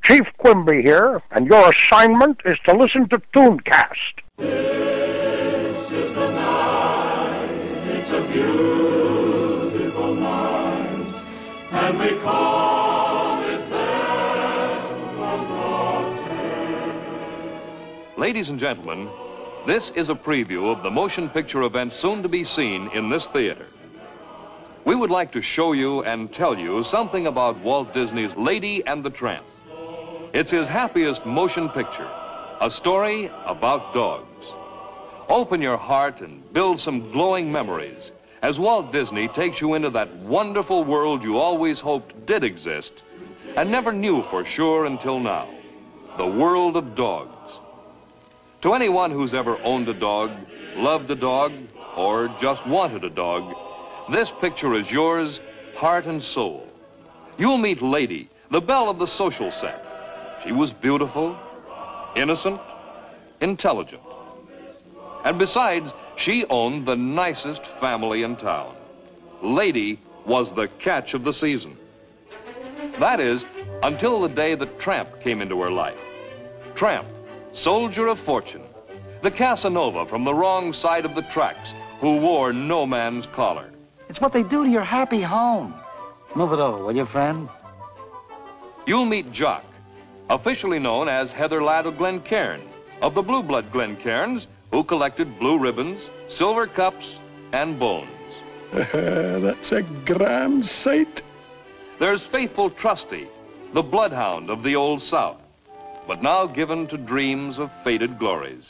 Chief Quimby here, and your assignment is to listen to Tooncast. This is the night, it's a beautiful night, and we call it Belvedere. Ladies and gentlemen, this is a preview of the motion picture event soon to be seen in this theater. We would like to show you and tell you something about Walt Disney's Lady and the Tramp. It's his happiest motion picture, a story about dogs. Open your heart and build some glowing memories as Walt Disney takes you into that wonderful world you always hoped did exist and never knew for sure until now, the world of dogs. To anyone who's ever owned a dog, loved a dog, or just wanted a dog, this picture is yours, heart and soul. You'll meet Lady, the belle of the social set. She was beautiful, innocent, intelligent. And besides, she owned the nicest family in town. Lady was the catch of the season. That is, until the day that Tramp came into her life. Tramp, soldier of fortune, the Casanova from the wrong side of the tracks who wore no man's collar. It's what they do to your happy home. Move it over, will you, friend? You'll meet Jock, officially known as Heather Ladd of Glencairn, of the Blue Blood Glencairns, who collected blue ribbons, silver cups, and bones. That's a grand sight. There's faithful Trusty, the bloodhound of the Old South, but now given to dreams of faded glories.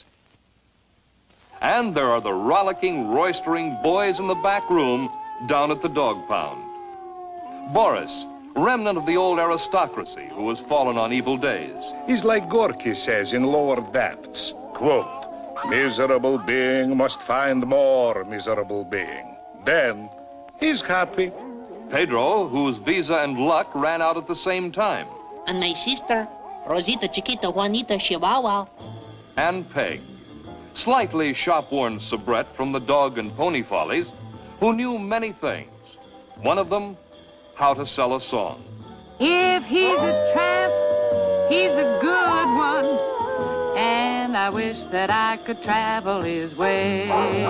And there are the rollicking, roistering boys in the back room down at the dog pound. Boris, remnant of the old aristocracy who has fallen on evil days. He's like Gorky says in Lower Depths, quote, "Miserable being must find more miserable being. Then he's happy." Pedro, whose visa and luck ran out at the same time. And my sister, Rosita Chiquita Juanita Chihuahua. And Peg, slightly shop-worn soubrette from the Dog and Pony Follies, who knew many things. One of them, how to sell a song. If he's a tramp, he's a good one, and I wish that I could travel his way.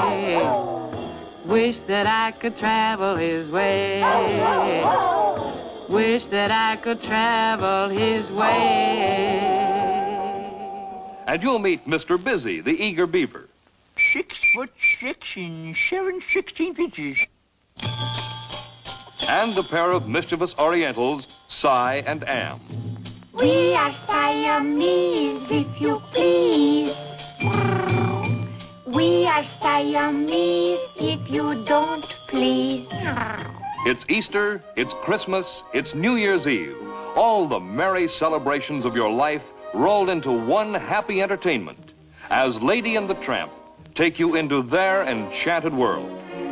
Wish that I could travel his way. Wish that I could travel his way. And you'll meet Mr. Busy, the eager beaver. 6'6" and 7/16 inches. And the pair of mischievous Orientals, Si and Am. We are Siamese, if you please. We are Siamese, if you don't please. It's Easter, it's Christmas, it's New Year's Eve. All the merry celebrations of your life rolled into one happy entertainment as Lady and the Tramp take you into their enchanted world.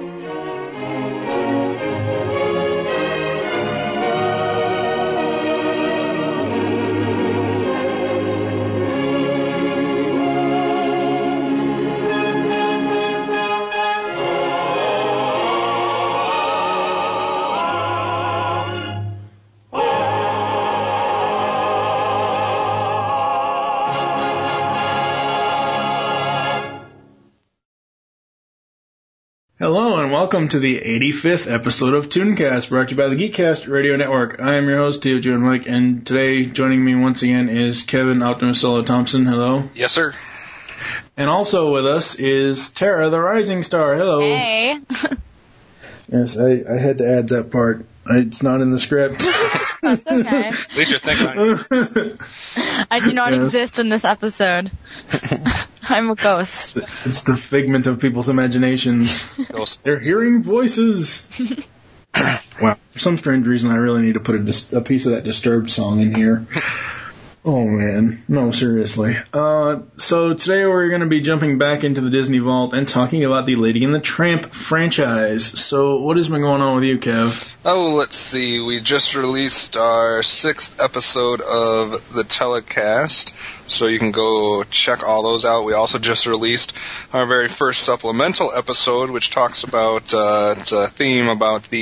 Hello and welcome to the 85th episode of Tooncast, brought to you by the Geekcast Radio Network. I am your host, Theo Joe and Mike, and today joining me once again is Kevin Optimus Solo Thompson. Hello. Yes, sir. And also with us is Tara, the Rising Star. Hello. Hey. Yes, I had to add that part. It's not in the script. That's okay. At least you're thinking about it. I do not exist in this episode. I'm a ghost. It's the figment of people's imaginations. They're hearing voices. Wow. For some strange reason, I really need to put a piece of that Disturbed song in here. Oh, man. No, seriously. So today we're going to be jumping back into the Disney Vault and talking about the Lady and the Tramp franchise. So what has been going on with you, Kev? Oh, let's see. We just released our 6th episode of the telecast, so you can go check all those out. We also just released our very first supplemental episode, which talks about it's a theme about the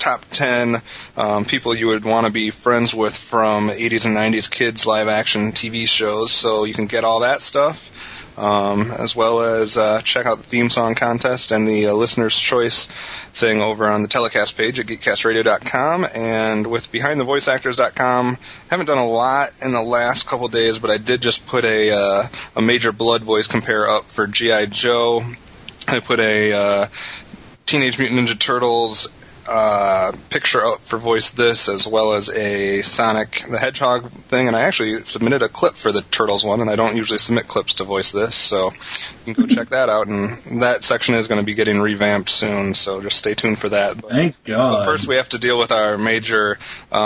top 10 people you would want to be friends with from 80s and 90s kids live action TV shows. So you can get all that stuff, as well as check out the theme song contest and the listener's choice thing over on the telecast page at geekcastradio.com. And with behindthevoiceactors.com, haven't done a lot in the last couple days, but I did just put a major blood voice compare up for G.I. Joe. I put a Teenage Mutant Ninja Turtles picture up for Voice This, as well as a Sonic the Hedgehog thing, and I actually submitted a clip for the Turtles one, and I don't usually submit clips to Voice This, so you can go check that out, and that section is going to be getting revamped soon, so just stay tuned for that. Thank God. But first we have to deal with our major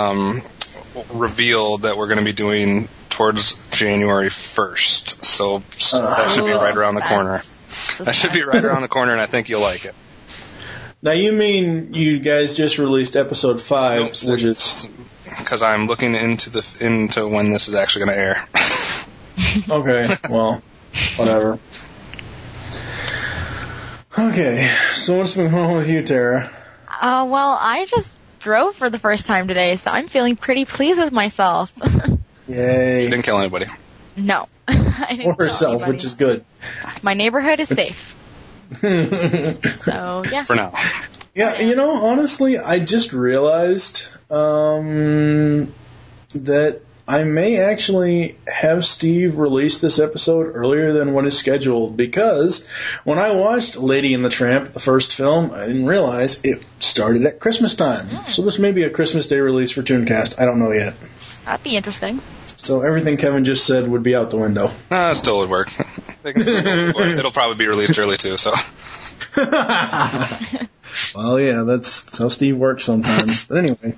reveal that we're going to be doing towards January 1st, so that should be right around the corner. That should be right around the corner, and I think you'll like it. Now, you mean you guys just released episode 5, nope, which is because I'm looking into when this is actually going to air. Okay, well, whatever. Okay, so what's been going on with you, Tara? Well, I just drove for the first time today, so I'm feeling pretty pleased with myself. Yay. She didn't kill anybody. No. I didn't or herself, which is good. My neighborhood is safe. So, yeah. For now. Yeah, you know, honestly, I just realized that I may actually have Steve release this episode earlier than what is scheduled, because when I watched Lady and the Tramp, the first film, I didn't realize it started at Christmas time. So this may be a Christmas Day release for Tooncast. I don't know yet. That'd be interesting. So everything Kevin just said would be out the window. It still would work. They can still go for it. It'll probably be released early, too, so... Well, yeah, that's how Steve works sometimes. But anyway.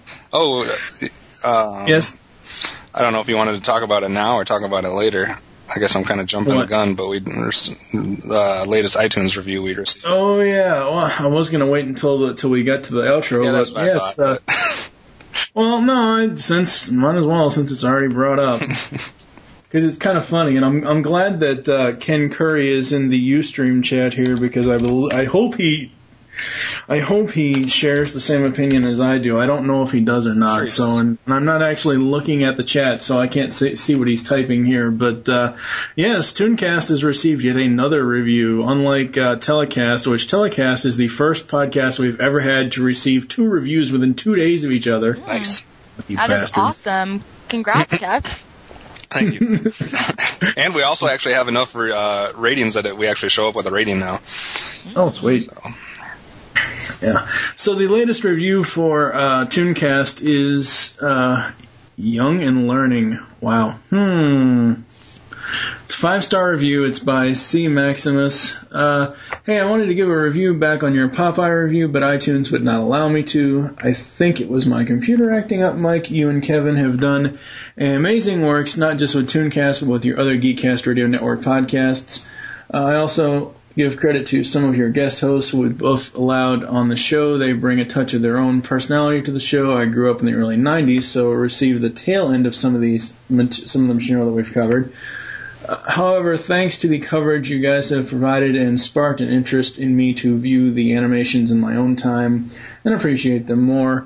Yes? I don't know if you wanted to talk about it now or talk about it later. I guess I'm kind of jumping the gun, but the latest iTunes review we received. Oh, yeah. Well, I was going to wait until we got to the outro. Yeah, that's what I thought. Well, no, might as well, since it's already brought up. Because it's kind of funny, and I'm glad that Ken Curry is in the Ustream chat here, because I hope he shares the same opinion as I do. I don't know if he does or not. Sure, and I'm not actually looking at the chat, so I can't see what he's typing here. But yes, Tooncast has received yet another review. Unlike Telecast, which Telecast is the first podcast we've ever had to receive 2 reviews within 2 days of each other. Nice. That is awesome. Congrats, Kev. Thank you. And we also actually have enough ratings that we actually show up with a rating now. Oh, sweet. So. Yeah. So the latest review for Tooncast is Young and Learning. Wow. It's a 5-star review. It's by C. Maximus. Hey, I wanted to give a review back on your Popeye review, but iTunes would not allow me to. I think it was my computer acting up, Mike. You and Kevin have done amazing works, not just with Tooncast, but with your other Geekcast Radio Network podcasts. I also give credit to some of your guest hosts who we've both allowed on the show. They bring a touch of their own personality to the show. I grew up in the early 90s, so received the tail end of some of the material that we've covered. However, thanks to the coverage you guys have provided and sparked an interest in me to view the animations in my own time and appreciate them more.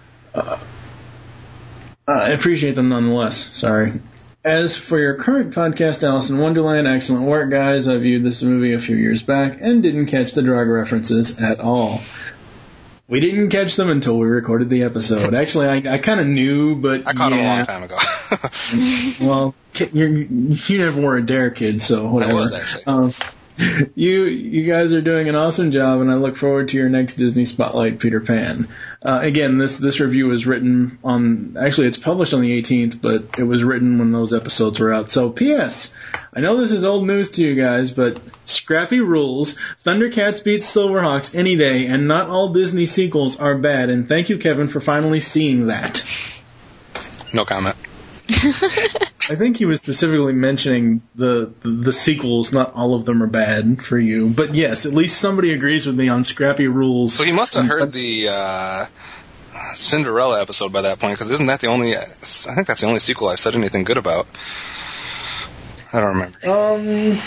I appreciate them nonetheless. Sorry. As for your current podcast, Alice in Wonderland, excellent work, guys. I viewed this movie a few years back and didn't catch the drug references at all. We didn't catch them until we recorded the episode. Actually, I kind of knew, but I caught them a long time ago. Well, you never were a Dare kid, so whatever. I was, actually. You guys are doing an awesome job, and I look forward to your next Disney Spotlight Peter Pan. Again, this review was written on, actually it's published on the 18th, but it was written when those episodes were out. So, P.S. I know this is old news to you guys, but Scrappy rules. Thundercats beats Silverhawks any day, and not all Disney sequels are bad, and thank you, Kevin, for finally seeing that. No comment. I think he was specifically mentioning the sequels. Not all of them are bad for you, but yes, at least somebody agrees with me on Scrappy rules. So he must have heard the Cinderella episode by that point, because isn't that the only? I think that's the only sequel I've said anything good about. I don't remember.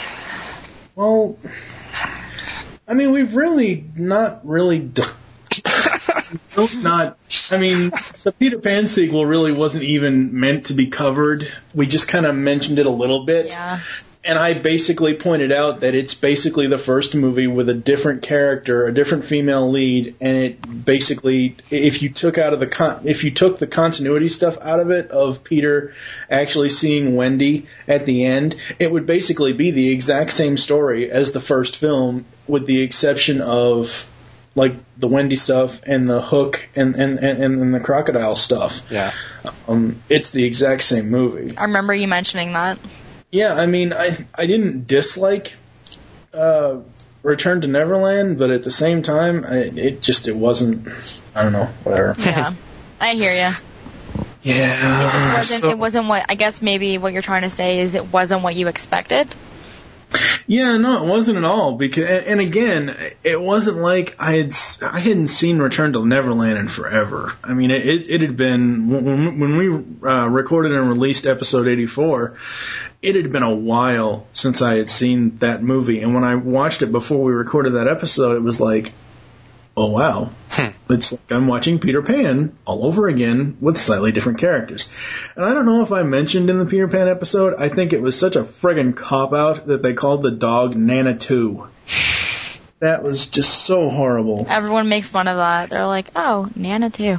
Well, I mean, we've really not really done. the Peter Pan sequel really wasn't even meant to be covered. We just kind of mentioned it a little bit. Yeah. And I basically pointed out that it's basically the first movie with a different character, a different female lead, and it basically, if you took the continuity stuff out of it, of Peter actually seeing Wendy at the end, it would basically be the exact same story as the first film, with the exception of like the Wendy stuff and the Hook and the crocodile stuff. Yeah. It's the exact same movie. I remember you mentioning that. Yeah, I mean, I didn't dislike Return to Neverland, but at the same time, it wasn't, I don't know, whatever. Yeah, I hear you. Yeah. It wasn't what, I guess maybe what you're trying to say is it wasn't what you expected? Yeah, no, it wasn't at all. Because, and again, it wasn't like I hadn't seen Return to Neverland in forever. I mean, it had been, when we recorded and released episode 84, it had been a while since I had seen that movie. And when I watched it before we recorded that episode, it was like, oh wow, it's like I'm watching Peter Pan all over again with slightly different characters. And I don't know if I mentioned in the Peter Pan episode, I think it was such a friggin' cop-out that they called the dog Nana 2. That was just so horrible. Everyone makes fun of that. They're like, oh, Nana 2.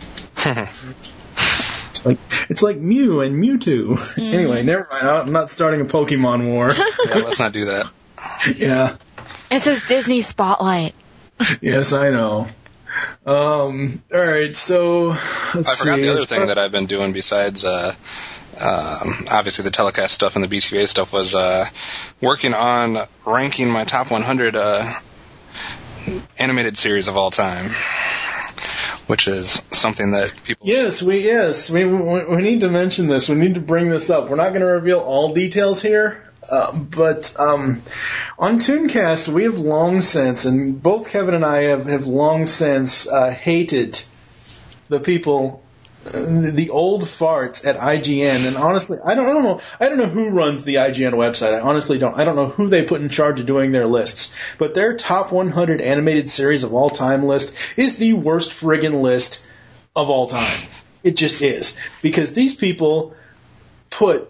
It's like Mew and Mewtwo. Mm-hmm. Anyway, never mind. I'm not starting a Pokemon war. Yeah, let's not do that. Yeah. It says Disney Spotlight. Yes, I know. All right, so I forgot the other thing that I've been doing besides obviously the telecast stuff and the BTVA stuff was working on ranking my top 100 animated series of all time, which is something that people... Yes, we need to mention this. We need to bring this up. We're not going to reveal all details here. But on Tooncast, we have long since, and both Kevin and I have long since hated the people, the old farts at IGN. And honestly, I don't know who runs the IGN website. I honestly don't. I don't know who they put in charge of doing their lists. But their top 100 animated series of all time list is the worst friggin' list of all time. It just is, because these people put.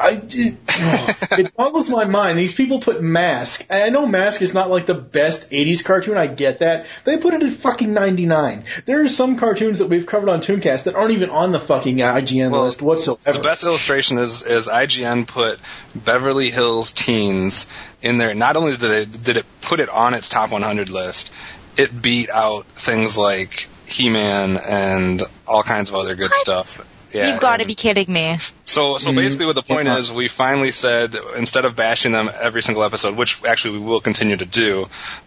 It boggles my mind. These people put Mask. I know Mask is not like the best 80s cartoon. I get that. They put it at fucking 99. There are some cartoons that we've covered on Tooncast that aren't even on the fucking IGN list whatsoever. The best illustration is IGN put Beverly Hills Teens in there. Not only did it put it on its top 100 list, it beat out things like He-Man and all kinds of other good stuff. Yeah, you've got to be kidding me. So basically what the point is, we finally said, instead of bashing them every single episode, which actually we will continue to do,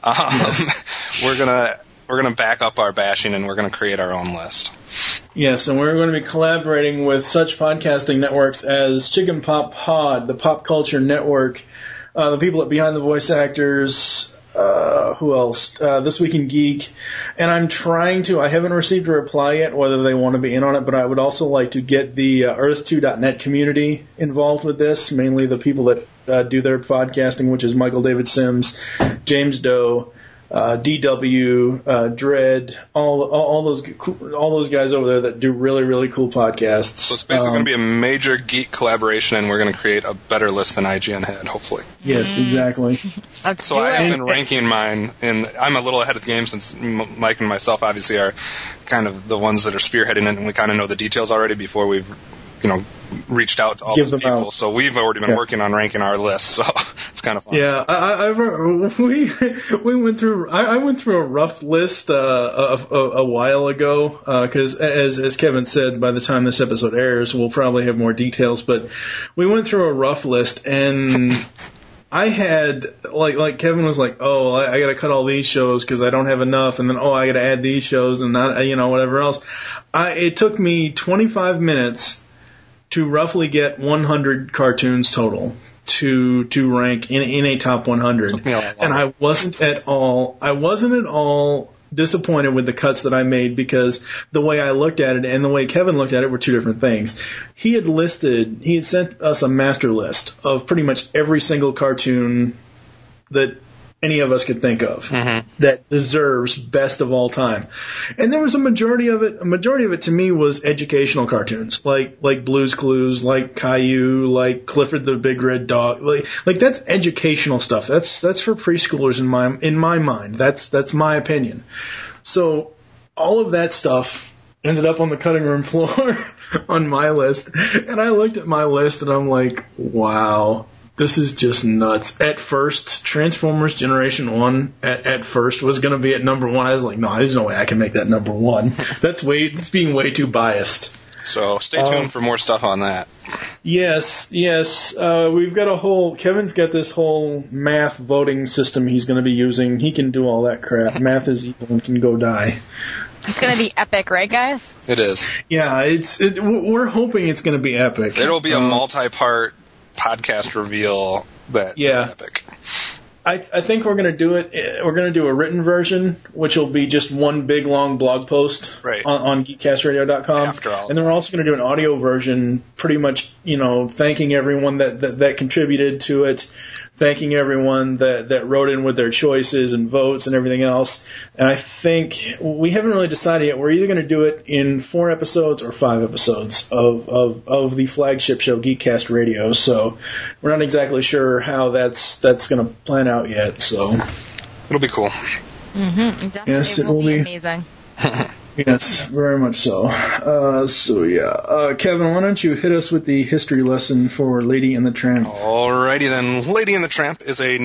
we're gonna back up our bashing and we're gonna create our own list. Yes, and we're going to be collaborating with such podcasting networks as Chicken Pop Pod, the Pop Culture Network, the people at Behind the Voice Actors, who else? This Week in Geek. And I haven't received a reply yet whether they want to be in on it, but I would also like to get the Earth2.net community involved with this, mainly the people that do their podcasting, which is Michael David Sims, James Doe, DW, Dread, all those guys over there that do really, really cool podcasts. So it's basically going to be a major geek collaboration, and we're going to create a better list than IGN had, hopefully. Yes, exactly. So I have been ranking mine, and I'm a little ahead of the game since Mike and myself obviously are kind of the ones that are spearheading it, and we kind of know the details already before we've reached out to all those people. So we've already been working on ranking our list, so it's kind of fun. Yeah, we went through. I went through a rough list a while ago because, as Kevin said, by the time this episode airs, we'll probably have more details. But we went through a rough list, and I had like Kevin was like, oh, I got to cut all these shows because I don't have enough, and then I got to add these shows and not whatever else. It took me 25 minutes to roughly get 100 cartoons total to rank in a top 100. And I wasn't at all disappointed with the cuts that I made, because the way I looked at it and the way Kevin looked at it were two different things. He had sent us a master list of pretty much every single cartoon that any of us could think of that deserves best of all time. And there was a majority of it to me was educational cartoons, like Blue's Clues, like Caillou, like Clifford the Big Red Dog. Like that's educational stuff. That's for preschoolers in my mind. That's my opinion. So all of that stuff ended up on the cutting room floor on my list. And I looked at my list and I'm like, wow. This is just nuts. At first, Transformers Generation 1 at first was going to be at number 1. I was like, no, there's no way I can make that number 1. That's being way too biased. So stay tuned for more stuff on that. Yes. We've got Kevin's got this whole math voting system he's going to be using. He can do all that crap. Math is evil and can go die. It's going to be epic, right, guys? It is. Yeah, we're hoping it's going to be epic. It'll be a multi-part podcast reveal that epic. I think we're going to do it. We're going to do a written version, which will be just one big long blog post on geekcastradio.com. After all. And then we're also going to do an audio version, pretty much, thanking everyone that contributed to it, thanking everyone that wrote in with their choices and votes and everything else. And I think we haven't really decided yet. We're either going to do it in 4 episodes or 5 episodes of the flagship show, Geekcast Radio. So we're not exactly sure how that's going to plan out yet. So it'll be cool. Mm-hmm. Yes, it will be amazing. Yes, very much so. Kevin, why don't you hit us with the history lesson for Lady and the Tramp? Alrighty then. Lady and the Tramp is a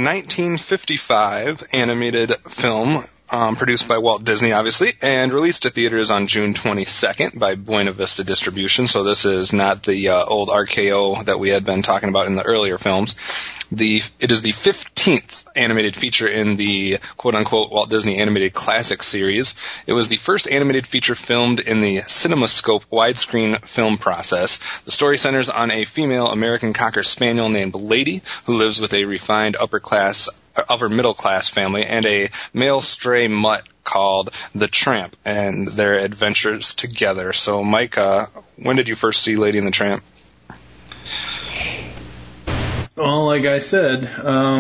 1955 animated film produced by Walt Disney, obviously, and released to theaters on June 22nd by Buena Vista Distribution. So this is not the old RKO that we had been talking about in the earlier films. It is the 15th animated feature in the quote-unquote Walt Disney Animated Classic series. It was the first animated feature filmed in the CinemaScope widescreen film process. The story centers on a female American Cocker Spaniel named Lady, who lives with a refined upper middle class family, and a male stray mutt called the Tramp, and their adventures together. So, Mike, when did you first see Lady and the Tramp? Well, like I said,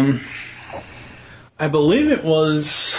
I believe it was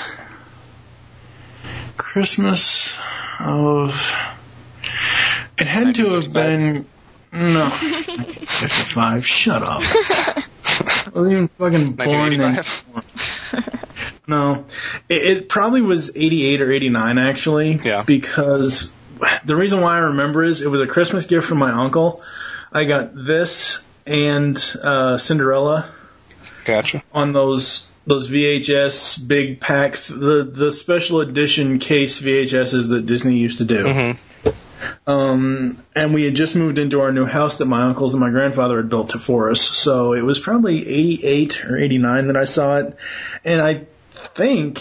Christmas of... It had to have been... No. 55. Shut up. I wasn't even fucking born then. No. It probably was 88 or 89, actually. Yeah. Because the reason why I remember is it was a Christmas gift from my uncle. I got this and Cinderella. Gotcha. On those VHS big pack, the special edition case VHSs that Disney used to do. Mm-hmm. And we had just moved into our new house that my uncles and my grandfather had built for us. So it was probably 88 or 89 that I saw it. And I think...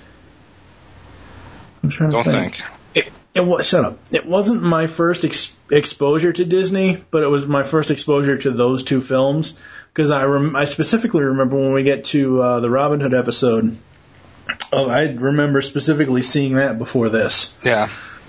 I'm trying to think. Shut up. It wasn't my first exposure to Disney, but it was my first exposure to those two films. Because I specifically remember when we get to the Robin Hood episode, I remember specifically seeing that before this. Yeah.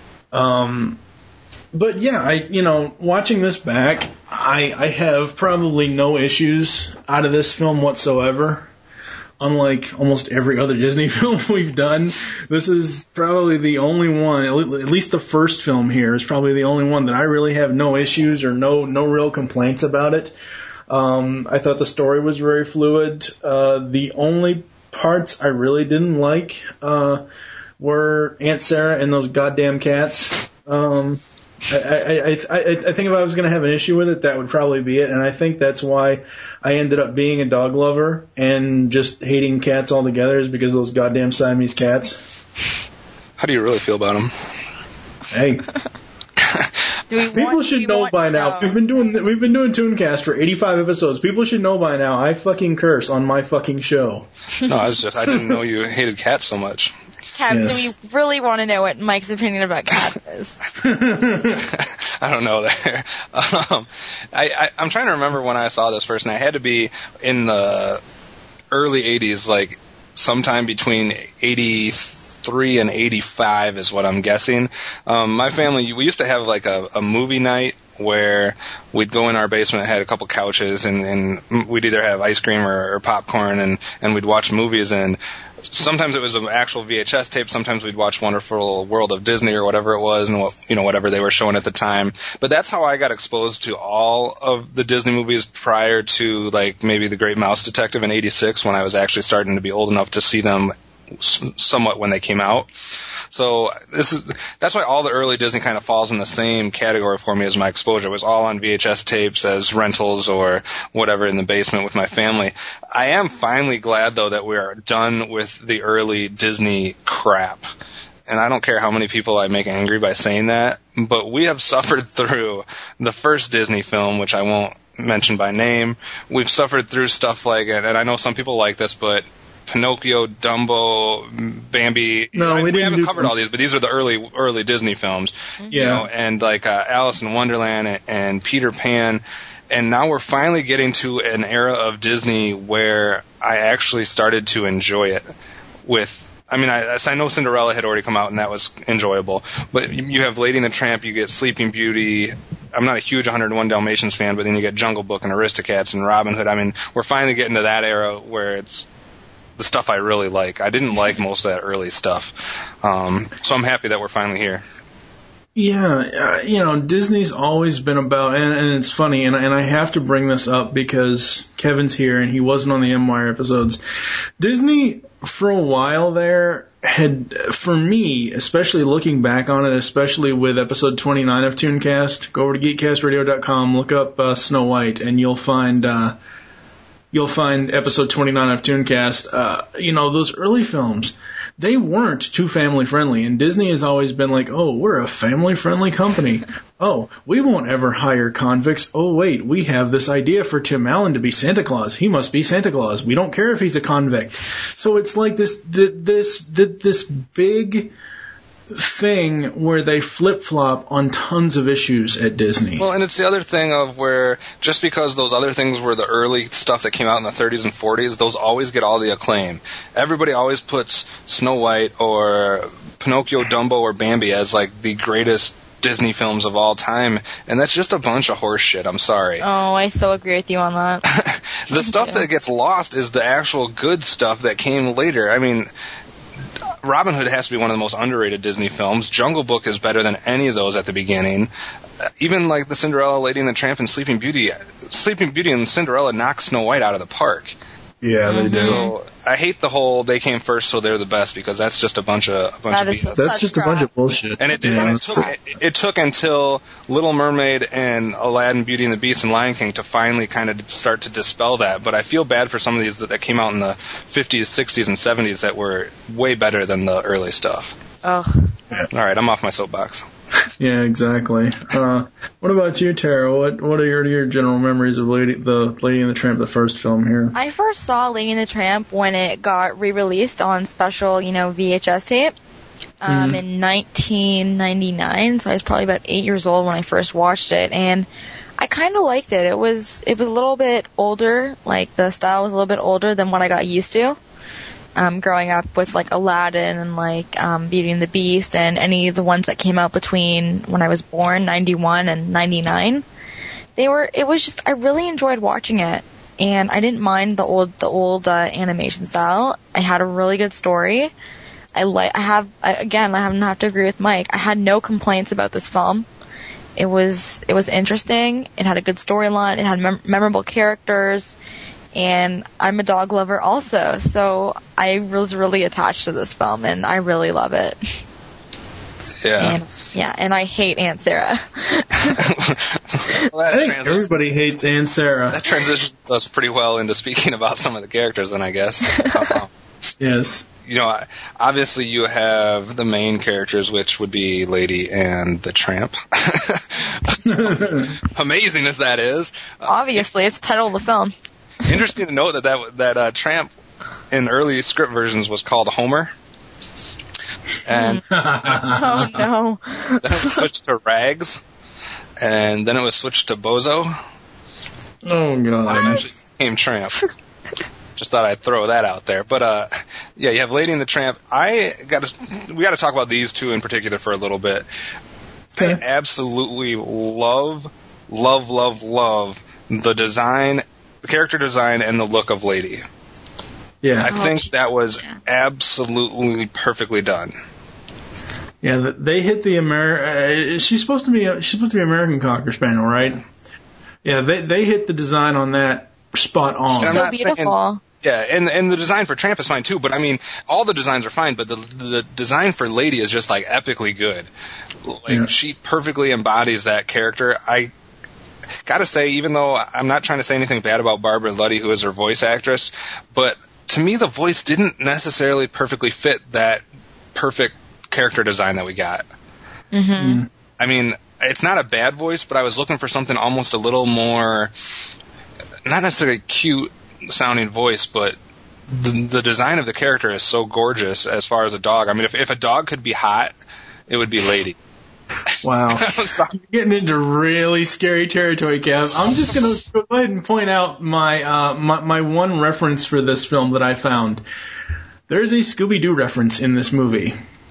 But yeah, watching this back, I have probably no issues out of this film whatsoever. Unlike almost every other Disney film we've done, this is probably the only one, at least the first film here is probably the only one that I really have no issues or no real complaints about it. I thought the story was very fluid. The only parts I really didn't like were Aunt Sarah and those goddamn cats. I think if I was going to have an issue with it, that would probably be it, and I think that's why I ended up being a dog lover and just hating cats altogether is because of those goddamn Siamese cats. How do you really feel about them? Hey. People should know by now. We've been doing Tooncast for 85 episodes. People should know by now. I fucking curse on my fucking show. No, I didn't know you hated cats so much. Kev, yes. Do we really want to know what Mike's opinion about cats is? I don't know there. I'm trying to remember when I saw this first, and I had to be in the early 80s, like sometime between 83 83 and 85 is what I'm guessing. My family, we used to have like a movie night where we'd go in our basement, had a couple couches, and we'd either have ice cream or popcorn, and we'd watch movies. And sometimes it was an actual VHS tape. Sometimes we'd watch Wonderful World of Disney or whatever it was, and whatever they were showing at the time. But that's how I got exposed to all of the Disney movies prior to like maybe The Great Mouse Detective in '86, when I was actually starting to be old enough to see them somewhat when they came out. So that's why all the early Disney kind of falls in the same category for me as my exposure. It was all on VHS tapes as rentals or whatever in the basement with my family. I am finally glad, though, that we are done with the early Disney crap. And I don't care how many people I make angry by saying that, but we have suffered through the first Disney film, which I won't mention by name. We've suffered through stuff like, and I know some people like this, but Pinocchio, Dumbo, Bambi. No, we haven't covered all these, but these are the early Disney films. Yeah. You know, and like Alice in Wonderland and Peter Pan. And now we're finally getting to an era of Disney where I actually started to enjoy it. I know Cinderella had already come out and that was enjoyable, but you have Lady and the Tramp, you get Sleeping Beauty. I'm not a huge 101 Dalmatians fan, but then you get Jungle Book and Aristocats and Robin Hood. I mean, we're finally getting to that era where it's the stuff I really like. I didn't like most of that early stuff. So I'm happy that we're finally here. Yeah, Disney's always been about, and it's funny, and I have to bring this up because Kevin's here and he wasn't on the M-Wire episodes. Disney, for a while there, had, for me, especially looking back on it, especially with episode 29 of Tooncast, go over to geekcastradio.com, look up Snow White, and you'll find episode 29 of Tooncast. Those early films, they weren't too family friendly, and Disney has always been like, oh, we're a family friendly company. Oh, we won't ever hire convicts. Oh, wait, we have this idea for Tim Allen to be Santa Claus. He must be Santa Claus. We don't care if he's a convict. So it's like this big thing where they flip-flop on tons of issues at Disney. Well, and it's the other thing of where just because those other things were the early stuff that came out in the 30s and 40s, those always get all the acclaim. Everybody always puts Snow White or Pinocchio, Dumbo, or Bambi as like the greatest Disney films of all time, and that's just a bunch of horse shit. I'm sorry. Oh, I so agree with you on that. The stuff that gets lost is the actual good stuff that came later. I mean, Robin Hood has to be one of the most underrated Disney films. Jungle Book is better than any of those at the beginning. Even like the Cinderella, Lady and the Tramp, and Sleeping Beauty and Cinderella knock Snow White out of the park. Yeah, they do. So I hate the whole they came first so they're the best, because that's just a bunch of BS. That's just a bunch of bullshit. And it took until Little Mermaid and Aladdin, Beauty and the Beast, and Lion King to finally kind of start to dispel that. But I feel bad for some of these that came out in the 50s, 60s, and 70s that were way better than the early stuff. Oh. All right, I'm off my soapbox. Yeah, exactly. What about you, Tara? What are your general memories of Lady and the Tramp, the first film here? I first saw Lady and the Tramp when it got re-released on special, VHS tape in 1999. So I was probably about 8 years old when I first watched it, and I kind of liked it. It was a little bit older, like the style was a little bit older than what I got used to. Growing up with like Aladdin and like Beauty and the Beast and any of the ones that came out between when I was born, 91 and 99. I really enjoyed watching it, and I didn't mind the old animation style. I had a really good story. I have to agree with Mike. I had no complaints about this film. It was interesting. It had a good storyline. It had memorable characters. And I'm a dog lover also, so I was really attached to this film, and I really love it. Yeah. And I hate Aunt Sarah. I think everybody hates Aunt Sarah. That transitions us pretty well into speaking about some of the characters, then, I guess. Yes. Obviously you have the main characters, which would be Lady and the Tramp. Amazing as that is. Obviously, it's the title of the film. Interesting to note that Tramp in early script versions was called Homer. And oh no. Then it was switched to Rags, and then it was switched to Bozo. Oh god. And it actually became Tramp. Just thought I'd throw that out there. But Yeah, you have Lady and the Tramp. We got to talk about these two in particular for a little bit. Okay. I absolutely love the design, the character design, and the look of Lady. Yeah, I think that was absolutely perfectly done. Yeah, they hit the she's supposed to be American Cocker Spaniel, right? Yeah, they hit the design on that spot on. She's so beautiful. And the design for Tramp is fine too, but I mean, all the designs are fine, but the design for Lady is just like epically good. Like she perfectly embodies that character. I gotta say, even though I'm not trying to say anything bad about Barbara Luddy, who is her voice actress, but to me the voice didn't necessarily perfectly fit that perfect character design that we got. Mm-hmm. I mean, it's not a bad voice, but I was looking for something almost a little more, not necessarily cute sounding voice, but the design of the character is so gorgeous as far as a dog. I mean, if a dog could be hot, it would be Lady. Wow. You're getting into really scary territory, Kev. I'm just going to go ahead and point out my one reference for this film that I found. There's a Scooby-Doo reference in this movie.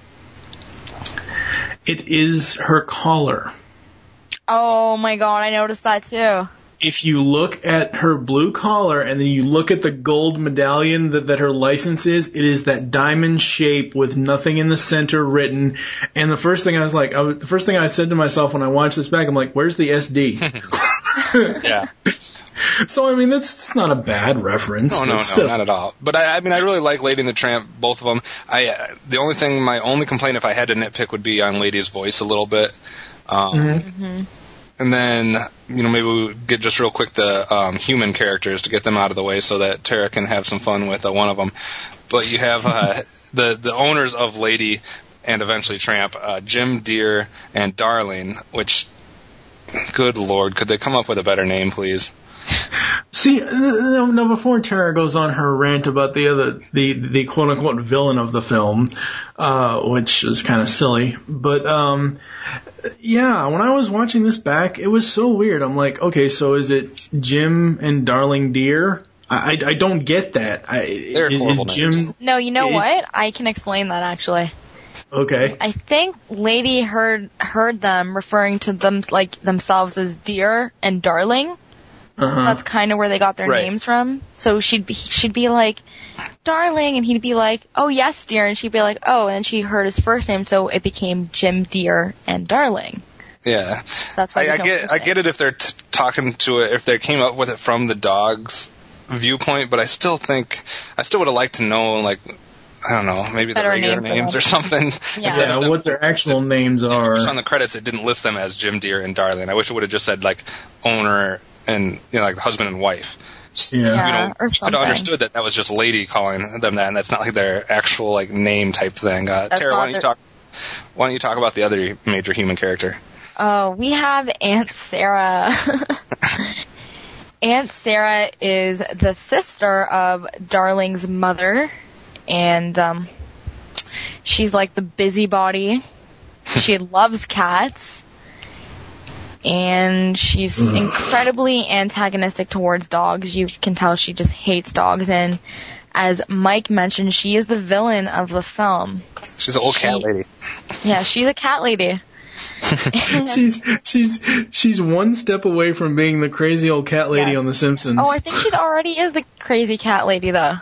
It is her collar. Oh my god, I noticed that too. If you look at her blue collar and then you look at the gold medallion that her license is, it is that diamond shape with nothing in the center written. And the first thing I said to myself when I watched this back, I'm like, where's the SD? Yeah. So, I mean, that's not a bad reference. No, not at all. But I mean, I really like Lady and the Tramp, both of them. My only complaint, if I had to nitpick, would be on Lady's voice a little bit. And then, maybe we'll get just real quick the human characters to get them out of the way so that Tara can have some fun with one of them. But you have the owners of Lady and eventually Tramp, Jim Deere and Darling, which, good Lord, could they come up with a better name, please? See, no, before Tara goes on her rant about the quote-unquote villain of the film, which is kind of silly, but, yeah, when I was watching this back, it was so weird. I'm like, okay, so is it Jim and Darling Deere? I don't get that. They're horrible names. No, you know what? I can explain that, actually. Okay. I think Lady heard them referring to them themselves as Deer and Darling. Uh-huh. That's kind of where they got their names from. So she'd be like, Darling, and he'd be like, oh yes, dear, and she'd be like, oh, and she heard his first name, so it became Jim Deere and Darling. Yeah. So that's why I get it if they're talking to it, if they came up with it from the dog's viewpoint, but I still would have liked to know, like, I don't know, maybe the regular names or something. Yeah, what their actual names are. Just on the credits, it didn't list them as Jim Deere and Darling. I wish it would have just said, like, owner and, like, husband and wife. Yeah, or something. I'd have understood that was just Lady calling them that, and that's not like their actual, like, name type thing. Tara, why don't you talk about the other major human character? Oh, we have Aunt Sarah. Aunt Sarah is the sister of Darling's mother, and she's like the busybody. She loves cats. And she's incredibly antagonistic towards dogs. You can tell she just hates dogs. And as Mike mentioned, she is the villain of the film. She's an old cat lady. Yeah, she's a cat lady. she's one step away from being the crazy old cat lady on The Simpsons. Oh, I think she already is the crazy cat lady, though.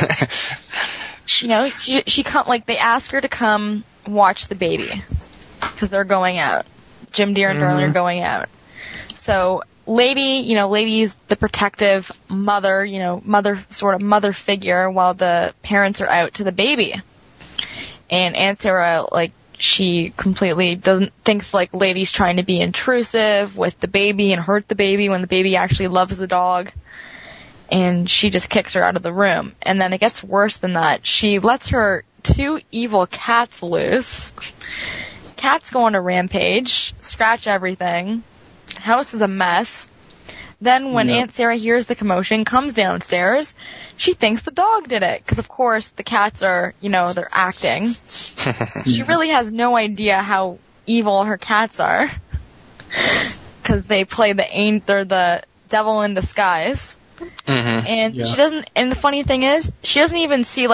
She they ask her to come watch the baby because they're going out. Jim Deere and Darling are going out. So Lady's the protective mother, mother figure while the parents are out to the baby. And Aunt Sarah, she completely thinks Lady's trying to be intrusive with the baby and hurt the baby when the baby actually loves the dog. And she just kicks her out of the room. And then it gets worse than that. She lets her two evil cats loose. Cats go on a rampage, scratch everything. House is a mess. Then when Aunt Sarah hears the commotion, comes downstairs, she thinks the dog did it. Because, of course, the cats are, they're acting. She really has no idea how evil her cats are. Because they play they're the devil in disguise. Mm-hmm. And she doesn't, and the funny thing is, she doesn't even see,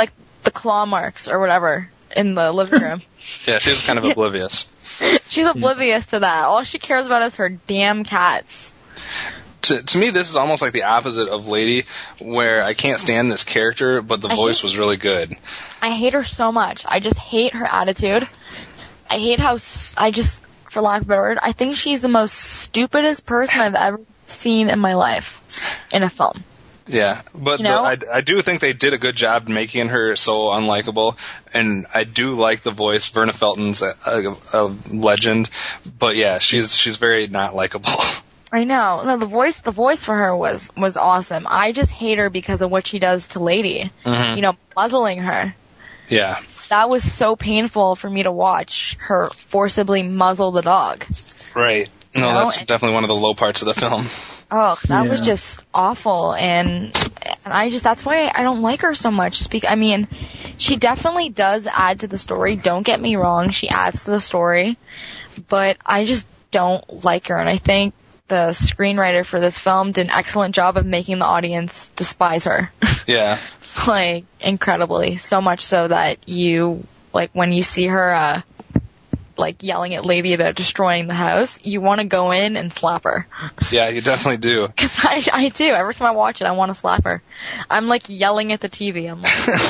the claw marks or whatever in the living room. Yeah, she's kind of oblivious. She's oblivious to that. All she cares about is her damn cats. To me, this is almost like the opposite of Lady, where I can't stand this character, but the voice was really good. I hate her so much. I just hate her attitude. I hate how, for lack of a better word, I think she's the most stupidest person I've ever seen in my life in a film. Yeah, but I do think they did a good job making her so unlikable, and I do like the voice. Verna Felton's a legend, but yeah, she's very not likable. I know. No, the voice for her was awesome. I just hate her because of what she does to Lady. Mm-hmm. Muzzling her. Yeah. That was so painful for me to watch her forcibly muzzle the dog. Right. No, that's definitely one of the low parts of the film. Oh, that was just awful, and that's why I don't like her so much. She definitely does add to the story. Don't get me wrong, she adds to the story, but I just don't like her, and I think the screenwriter for this film did an excellent job of making the audience despise her. Yeah. Incredibly. So much so that you, when you see her, yelling at Lady about destroying the house, you want to go in and slap her. Yeah, you definitely do. Because I do. Every time I watch it, I want to slap her. I'm, yelling at the TV. I'm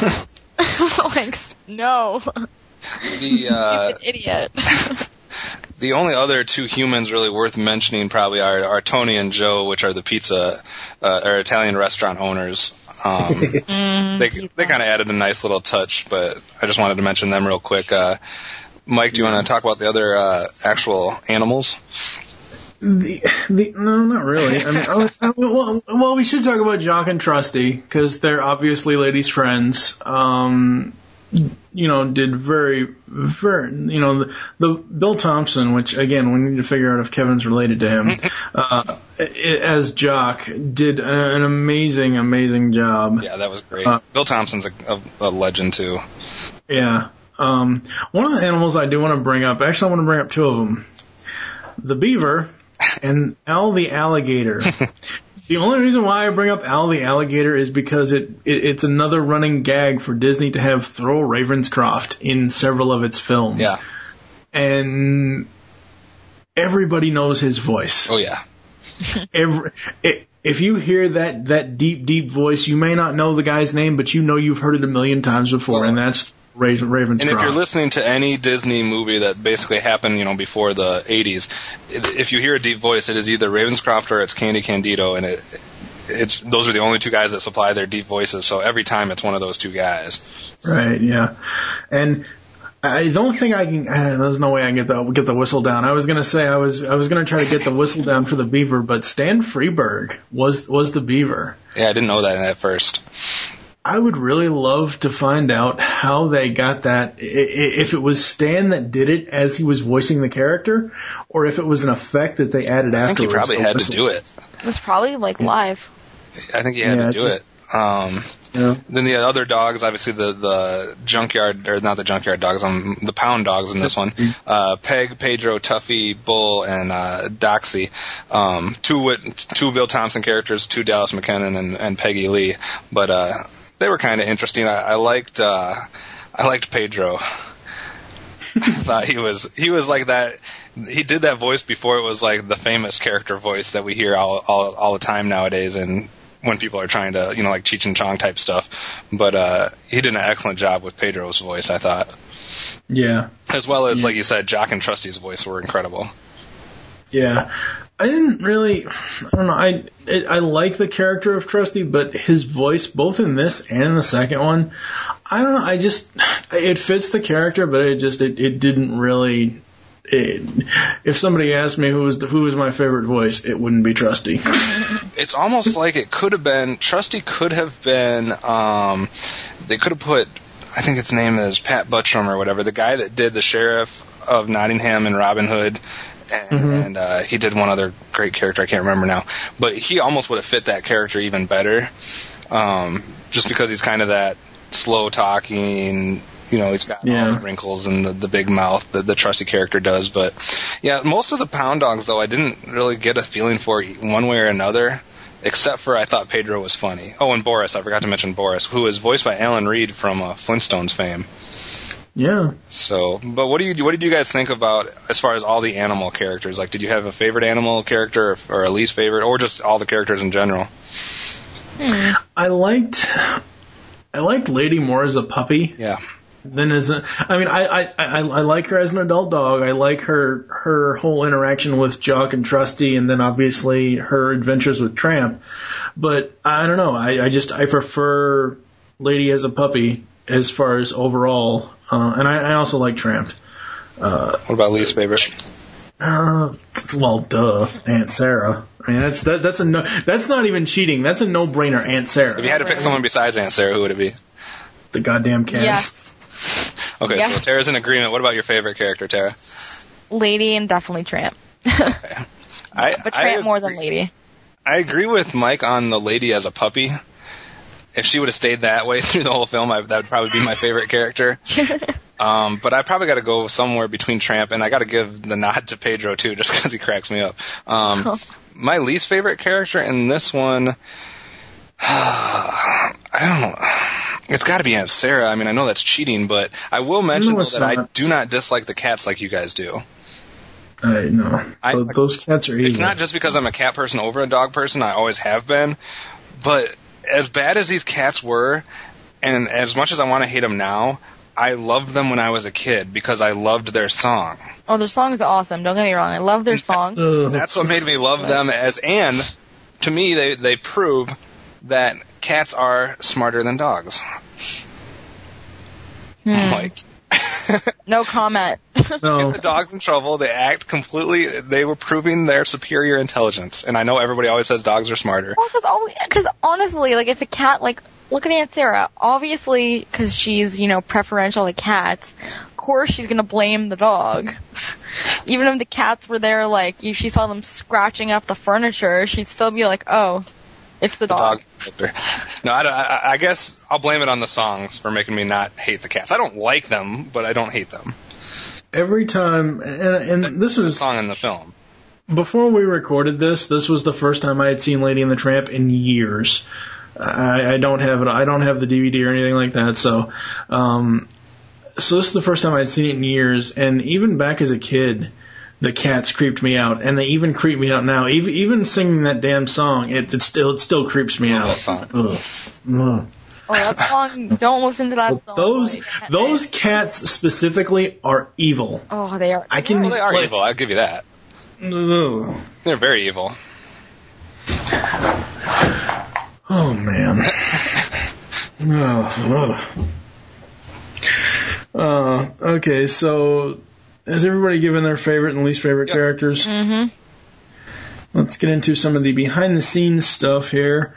no. The, stupid idiot. The only other two humans really worth mentioning probably are Tony and Joe, which are the pizza or Italian restaurant owners. They kind of added a nice little touch, but I just wanted to mention them real quick. Mike, do you want to talk about the other actual animals? No, not really. Well, we should talk about Jock and Trusty because they're obviously Lady's friends. Did very, very, the Bill Thompson, which again, we need to figure out if Kevin's related to him, as Jock, did an amazing, amazing job. Yeah, that was great. Bill Thompson's a legend too. Yeah. One of the animals I do want to bring up, actually I want to bring up two of them. The beaver and Al the alligator. The only reason why I bring up Al the alligator is because it's another running gag for Disney to have Thurl Ravenscroft in several of its films. Yeah. And everybody knows his voice. Oh, yeah. If you hear that deep, deep voice, you may not know the guy's name, but you've heard it a million times before, and that's Ravenscroft. And if you're listening to any Disney movie that basically happened, before the 80s, if you hear a deep voice, it is either Ravenscroft or it's Candy Candido, and it's those are the only two guys that supply their deep voices. So every time it's one of those two guys. Right. Yeah. And I don't think I can. There's no way I can get the whistle down. I was gonna say I was gonna try to get the whistle down for the beaver, but Stan Freberg was the beaver. Yeah, I didn't know that at first. I would really love to find out how they got that, if it was Stan that did it as he was voicing the character, or if it was an effect that they added afterwards. I think he probably had to do it. It was probably live. I think he had to do it. Then the other dogs, obviously the junkyard, or not the junkyard dogs, the pound dogs in this one. Peg, Pedro, Tuffy, Bull, and Doxy. Two Bill Thompson characters, two Dallas McKennon and Peggy Lee. But they were kind of interesting. I liked Pedro. I thought he was like that. He did that voice before it was like the famous character voice that we hear all the time nowadays, and when people are trying to, like Cheech and Chong type stuff. But he did an excellent job with Pedro's voice, I thought. Yeah. As well as, like you said, Jock and Trusty's voice were incredible. Yeah. I don't know, I like the character of Trusty, but his voice, both in this and the second one, I don't know, it fits the character, but it didn't really, if somebody asked me who was my favorite voice, it wouldn't be Trusty. It's almost like it could have been, Trusty could have been, they could have put, I think its name is Pat Buttram or whatever, the guy that did the Sheriff of Nottingham and Robin Hood, and he did one other great character, I can't remember now, but he almost would have fit that character even better, just because he's kind of that slow talking, he's got all the wrinkles and the big mouth that the Trusty character does. But yeah, most of the pound dogs though, I didn't really get a feeling for one way or another. except for I thought Pedro was funny. Oh, and Boris. I forgot to mention Boris, who is voiced by Alan Reed from Flintstones fame. Yeah. So, but what did you guys think about as far as all the animal characters? Like, did you have a favorite animal character or a least favorite, or just all the characters in general? I liked Lady more as a puppy. Yeah. Than as I like her as an adult dog. I like her whole interaction with Jock and Trusty, and then obviously her adventures with Tramp. But I don't know. I prefer Lady as a puppy as far as overall. And I also like Tramp. What about least favorite? Well, duh, Aunt Sarah. I mean, that's not even cheating. That's a no-brainer, Aunt Sarah. If you had to pick someone besides Aunt Sarah, who would it be? The goddamn cat. Yes. Okay, Yeah. so Tara's in agreement. What about your favorite character, Tara? Lady and definitely Tramp. Okay. But Tramp more than Lady. I agree with Mike on the Lady as a puppy. If she would have stayed that way through the whole film, that would probably be my favorite character. But I probably got to go somewhere between Tramp, and I got to give the nod to Pedro too, just because he cracks me up. My least favorite character in this one, I don't know. It's got to be Aunt Sarah. I mean, I know that's cheating, but I will mention that I do not dislike the cats like you guys do. No. Those cats are evil. It's not just because I'm a cat person over a dog person. I always have been. But as bad as these cats were, and as much as I want to hate them now, I loved them when I was a kid because I loved their song. Oh, their song is awesome. Don't get me wrong. I love their song. That's what made me love them and to me, they prove that cats are smarter than dogs. Like, no comment. No. Get the dogs in trouble. They act completely. They were proving their superior intelligence. And I know everybody always says dogs are smarter. Well, because honestly, like if a cat, like look at Aunt Sarah. Obviously, because she's preferential to cats. Of course, she's gonna blame the dog. Even if the cats were there, like if she saw them scratching up the furniture, she'd still be like, "Oh, it's the dog." No, I guess I'll blame it on the songs for making me not hate the cats. I don't like them, but I don't hate them. Every time, and this was the song in the film. Before we recorded this was the first time I had seen Lady and the Tramp in years. I don't have it. I don't have the DVD or anything like that. So this is the first time I'd seen it in years. And even back as a kid, the cats creeped me out, and they even creep me out now. Even singing that damn song, it still creeps me out. That song. Ugh. Oh, that song! Don't listen to that song. Those cats specifically are evil. Oh, they are. They are evil. I'll give you that. Ugh. They're very evil. Oh man. Okay, so has everybody given their favorite and least favorite characters? Mm-hmm. Let's get into some of the behind-the-scenes stuff here.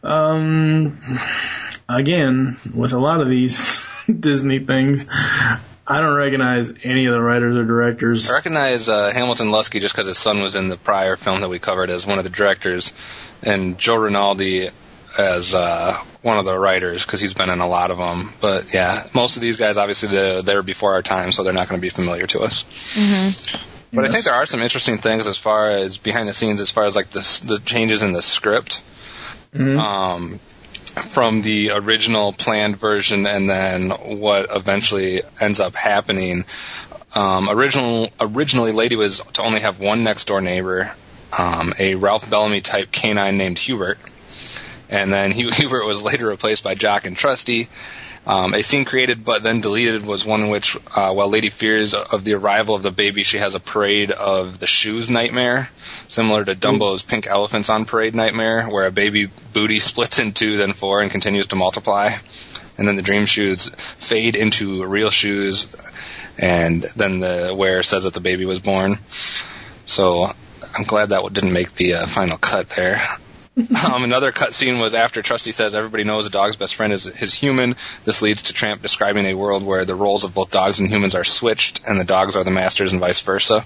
Again, with a lot of these Disney things, I don't recognize any of the writers or directors. I recognize Hamilton Lusky just because his son was in the prior film that we covered as one of the directors, and Joe Rinaldi as one of the writers because he's been in a lot of them. But yeah, most of these guys obviously they're before our time, so they're not going to be familiar to us. Mm-hmm. But I think there are some interesting things as far as behind the scenes, as far as like the changes in the script. Mm-hmm. From the original planned version and then what eventually ends up happening. Originally, Lady was to only have one next door neighbor, a Ralph Bellamy type canine named Hubert. And then Hubert was later replaced by Jock and Trusty. A scene created but then deleted was one in which, while Lady fears of the arrival of the baby, she has a parade of the shoes nightmare, similar to Dumbo's Pink Elephants on Parade nightmare, where a baby booty splits in two, then four, and continues to multiply. And then the dream shoes fade into real shoes, and then the wearer says that the baby was born. So I'm glad that didn't make the final cut there. Another cut scene was after Trusty says everybody knows a dog's best friend is human. This leads to Tramp describing a world where the roles of both dogs and humans are switched, and the dogs are the masters and vice versa.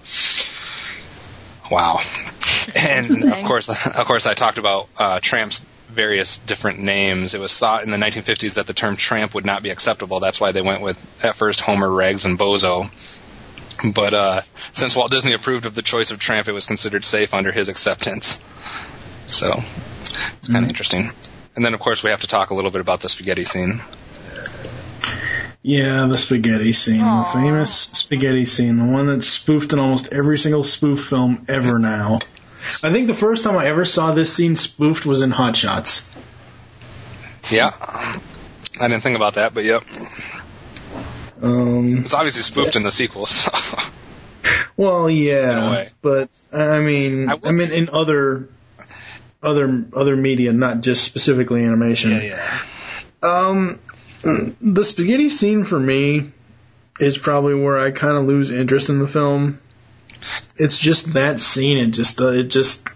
Wow. And of course I talked about Tramp's various different names. It was thought in the 1950s that the term Tramp would not be acceptable. That's why they went with, at first, Homer, Regs, and Bozo. But since Walt Disney approved of the choice of Tramp, it was considered safe under his acceptance. So, It's kind of interesting. And then, of course, we have to talk a little bit about the spaghetti scene. Yeah, the spaghetti scene. Aww. The famous spaghetti scene. The one that's spoofed in almost every single spoof film ever now. I think the first time I ever saw this scene spoofed was in Hot Shots. Yeah. I didn't think about that, but yep. It's obviously spoofed in the sequels. Well, yeah. In a way. But, I mean in other media, not just specifically animation. Yeah. The spaghetti scene for me is probably where I kind of lose interest in the film. It's just that scene. It just It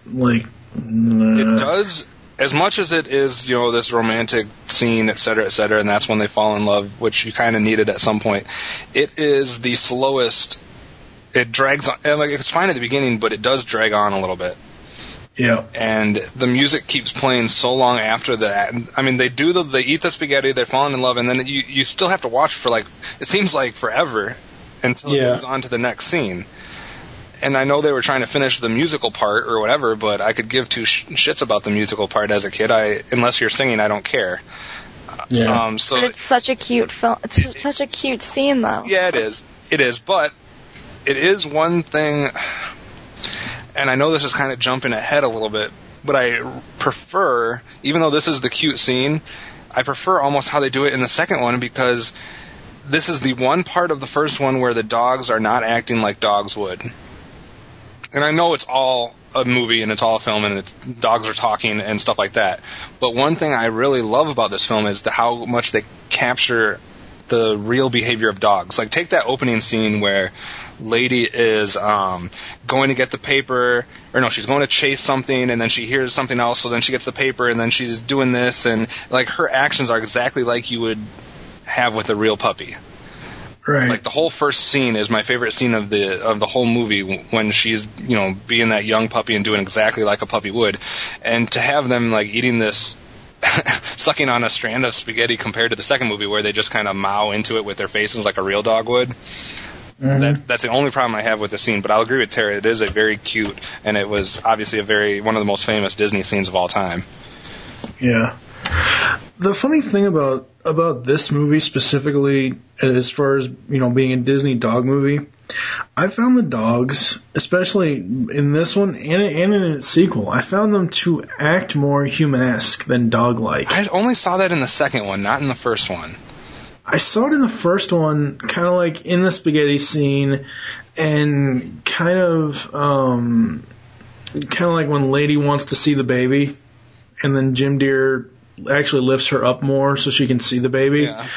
does, as much as it is, this romantic scene, et cetera, and that's when they fall in love, which you kind of needed at some point. It is the slowest. It drags on. It's fine at the beginning, but it does drag on a little bit. Yeah. And the music keeps playing so long after that. I mean, they eat the spaghetti, they're falling in love, and then you still have to watch for it seems like forever until it moves on to the next scene. And I know they were trying to finish the musical part or whatever, but I could give two shits about the musical part as a kid. Unless you're singing, I don't care. Yeah. But it's such a cute film. It's such a cute scene, though. Yeah, it is. It is, but it is one thing. And I know this is kind of jumping ahead a little bit, but I prefer, even though this is the cute scene, I prefer almost how they do it in the second one, because this is the one part of the first one where the dogs are not acting like dogs would. And I know it's all a movie and it's all a film and dogs are talking and stuff like that. But one thing I really love about this film is how much they capture the real behavior of dogs. Like, take that opening scene where Lady is going to get the paper, or no, she's going to chase something, and then she hears something else, so then she gets the paper, and then she's doing this, and her actions are exactly like you would have with a real puppy. Right. Like, the whole first scene is my favorite scene of the whole movie, when she's, being that young puppy and doing exactly like a puppy would. And to have them, eating this, sucking on a strand of spaghetti compared to the second movie where they just kind of mow into it with their faces like a real dog would. Mm-hmm. That's the only problem I have with the scene, but I'll agree with Tara. It is a very cute, and it was obviously one of the most famous Disney scenes of all time. Yeah. The funny thing about this movie specifically, as far as, being a Disney dog movie, I found the dogs, especially in this one and in its sequel, I found them to act more human-esque than dog-like. I only saw that in the second one, not in the first one. I saw it in the first one, kind of like in the spaghetti scene, and kind of like when Lady wants to see the baby, and then Jim Deere actually lifts her up more so she can see the baby. Yeah.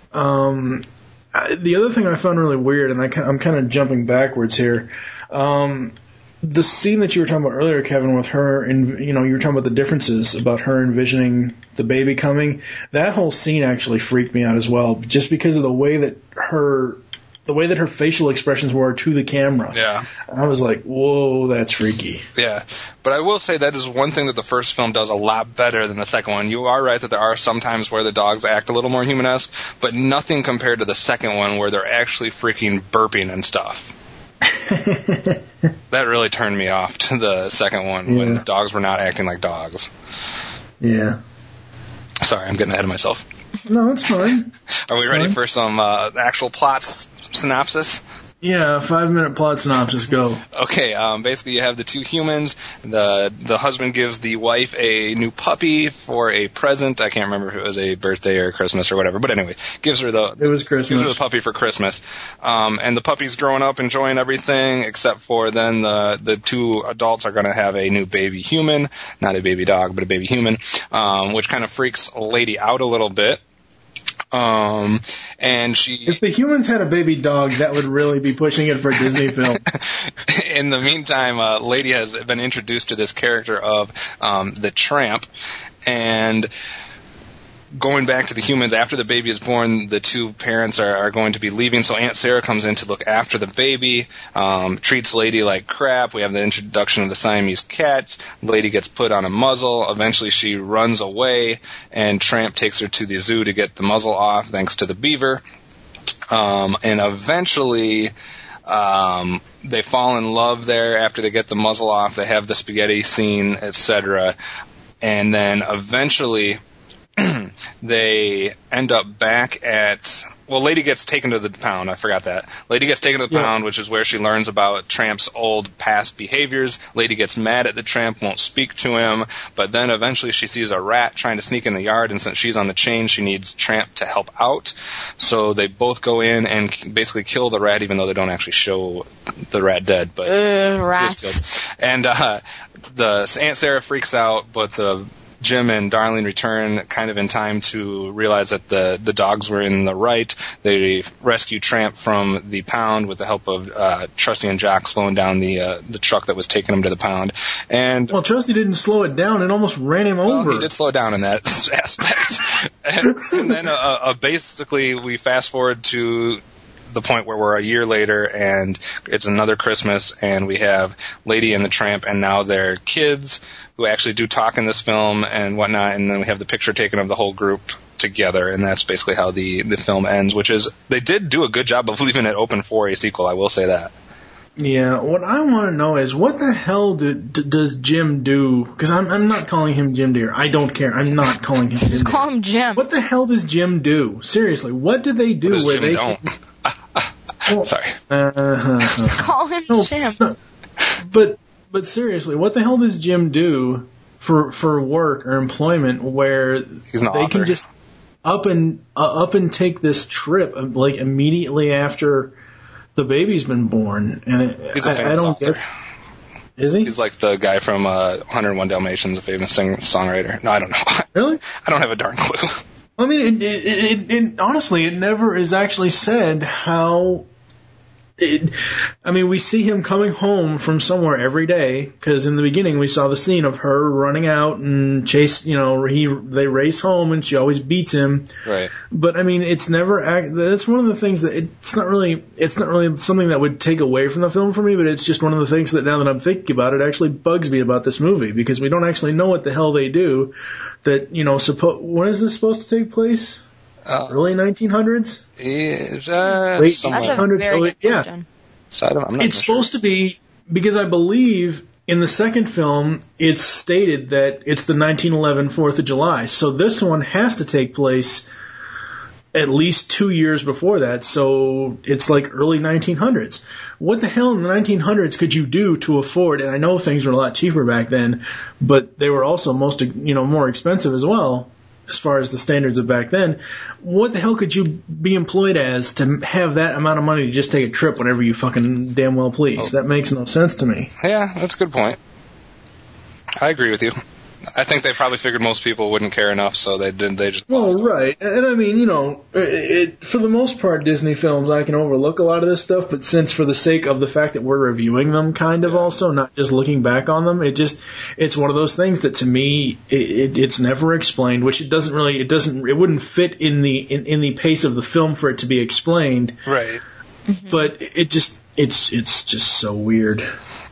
The other thing I found really weird, and I'm kind of jumping backwards here, the scene that you were talking about earlier, Kevin, with her, and you were talking about the differences about her envisioning the baby coming. That whole scene actually freaked me out as well, just because of the way that her facial expressions were to the camera. Yeah. I was like, whoa, that's freaky. Yeah. But I will say that is one thing that the first film does a lot better than the second one. You are right that there are some times where the dogs act a little more human-esque, but nothing compared to the second one where they're actually freaking burping and stuff. That really turned me off to the second one, when the dogs were not acting like dogs. Yeah. Sorry, I'm getting ahead of myself. No, that's fine. Are we ready for some actual plot synopsis? Yeah, 5-minute plot synopsis, go. Okay, basically you have the two humans. The husband gives the wife a new puppy for a present. I can't remember if it was a birthday or Christmas or whatever, but anyway, gives her It was Christmas. Gives her the puppy for Christmas. And the puppy's growing up, enjoying everything, except for then the two adults are going to have a new baby human. Not a baby dog, but a baby human, which kind of freaks Lady out a little bit. And if the humans had a baby dog, that would really be pushing it for a Disney film. In the meantime, Lady has been introduced to this character of the Tramp, and going back to the humans, after the baby is born, the two parents are going to be leaving, so Aunt Sarah comes in to look after the baby, treats Lady like crap. We have the introduction of the Siamese cats. Lady gets put on a muzzle. Eventually she runs away, and Tramp takes her to the zoo to get the muzzle off, thanks to the beaver. And eventually they fall in love there after they get the muzzle off. They have the spaghetti scene, etc., And then eventually they end up back at... Well, Lady gets taken to the pound. I forgot that. Lady gets taken to the pound, which is where she learns about Tramp's old past behaviors. Lady gets mad at the Tramp, won't speak to him, but then eventually she sees a rat trying to sneak in the yard, and since she's on the chain, she needs Tramp to help out. So they both go in and basically kill the rat, even though they don't actually show the rat dead. But rats. He is killed. And the Aunt Sarah freaks out, but the Jim and Darlene return kind of in time to realize that the dogs were in the right. They rescue Tramp from the pound with the help of Trusty and Jock slowing down the truck that was taking him to the pound. And well, Trusty didn't slow it down; it almost ran him over. He did slow down in that aspect. and then basically we fast forward to the point where we're a year later and it's another Christmas and we have Lady and the Tramp and now their kids who actually do talk in this film and whatnot, and then we have the picture taken of the whole group together, and that's basically how the film ends, which is, they did do a good job of leaving it open for a sequel, I will say that. Yeah, what I want to know is, what the hell does Jim do? Because I'm not calling him Jim Deere. I don't care. I'm not calling him Jim Deere. Call him Jim. What the hell does Jim do? Seriously, what did they do where Jim they don't? Well, sorry. Call him Jim. But seriously, what the hell does Jim do for work or employment where they can just up and take this trip like immediately after the baby's been born? And he's a famous author. Is he? He's like the guy from 101 Dalmatians, a famous songwriter. No, I don't know. Really? I don't have a darn clue. I mean, it honestly, it never is actually said how. I mean, we see him coming home from somewhere every day, because in the beginning we saw the scene of her running out and chase. They race home and she always beats him. Right. But I mean, it's never. That's one of the things that it's not really something that would take away from the film for me. But it's just one of the things that now that I'm thinking about it, actually bugs me about this movie, because we don't actually know what the hell they do. That when is this supposed to take place? Early 1900s? Late 1800s? Yeah. So it's supposed to be, because I believe in the second film it's stated that it's the 1911 4th of July. So this one has to take place at least 2 years before that. So it's like early 1900s. What the hell in the 1900s could you do to afford, and I know things were a lot cheaper back then, but they were also more expensive as well, as far as the standards of back then. What the hell could you be employed as to have that amount of money to just take a trip whenever you fucking damn well please? That makes no sense to me. Yeah, that's a good point. I agree with you. I think they probably figured most people wouldn't care enough, so they just... Well, right. And I mean, for the most part, Disney films, I can overlook a lot of this stuff, but since for the sake of the fact that we're reviewing them kind of also, not just looking back on them, it's one of those things that to me, it's never explained, which it wouldn't fit in the pace of the film for it to be explained. Right. But it's just so weird.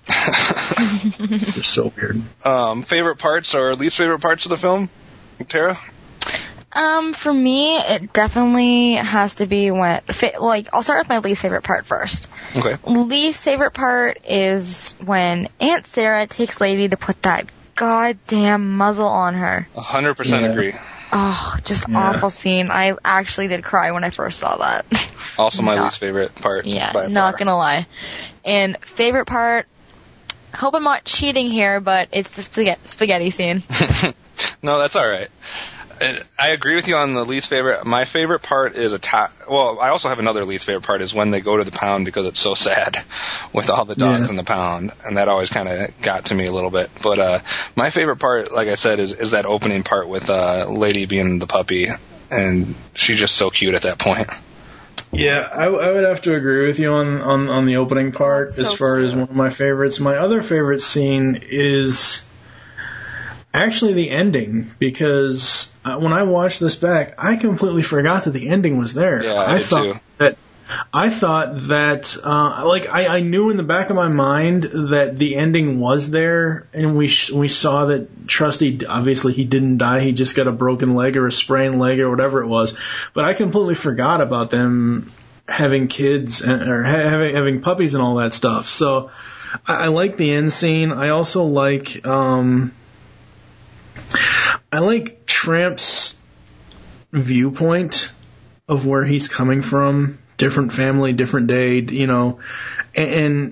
It's so weird. Favorite parts or least favorite parts of the film, Tara? For me, it definitely has to be I'll start with my least favorite part first. Okay. Least favorite part is when Aunt Sarah takes Lady to put that goddamn muzzle on her. 100% agree. Oh, just awful scene. I actually did cry when I first saw that. Also my least favorite part. Yeah, by not far. gonna lie. And favorite part, hope I'm not cheating here, but it's the spaghetti scene. No, that's all right. I agree with you on the least favorite. My favorite part is I also have another least favorite part is when they go to the pound, because it's so sad with all the dogs in the pound, and that always kind of got to me a little bit. But my favorite part, like I said, is that opening part with Lady being the puppy, and she's just so cute at that point. Yeah, I would have to agree with you on the opening part as far as one of my favorites. My other favorite scene is actually the ending, because when I watched this back, I completely forgot that the ending was there. Yeah, I did too. I thought that, I knew in the back of my mind that the ending was there, and we saw that Trusty, obviously he didn't die, he just got a broken leg or a sprained leg or whatever it was, but I completely forgot about them having kids or having puppies and all that stuff. So I like the end scene. I also like, I like Tramp's viewpoint of where he's coming from. Different family, different day, you know, and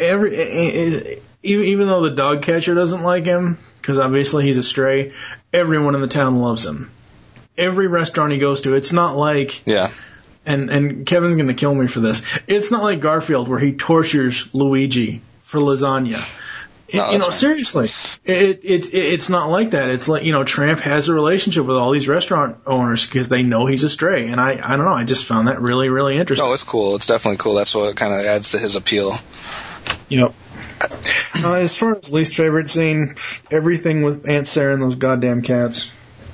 even though the dog catcher doesn't like him, because obviously he's a stray, everyone in the town loves him. Every restaurant he goes to, it's not like, and Kevin's going to kill me for this, it's not like Garfield where he tortures Luigi for lasagna. Seriously, it's not like that. It's like, you know, Tramp has a relationship with all these restaurant owners because they know he's a stray, and I don't know, I just found that really, really interesting. Oh, it's cool. It's definitely cool. That's what kind of adds to his appeal. Yep. As far as least favorite scene, everything with Aunt Sarah and those goddamn cats.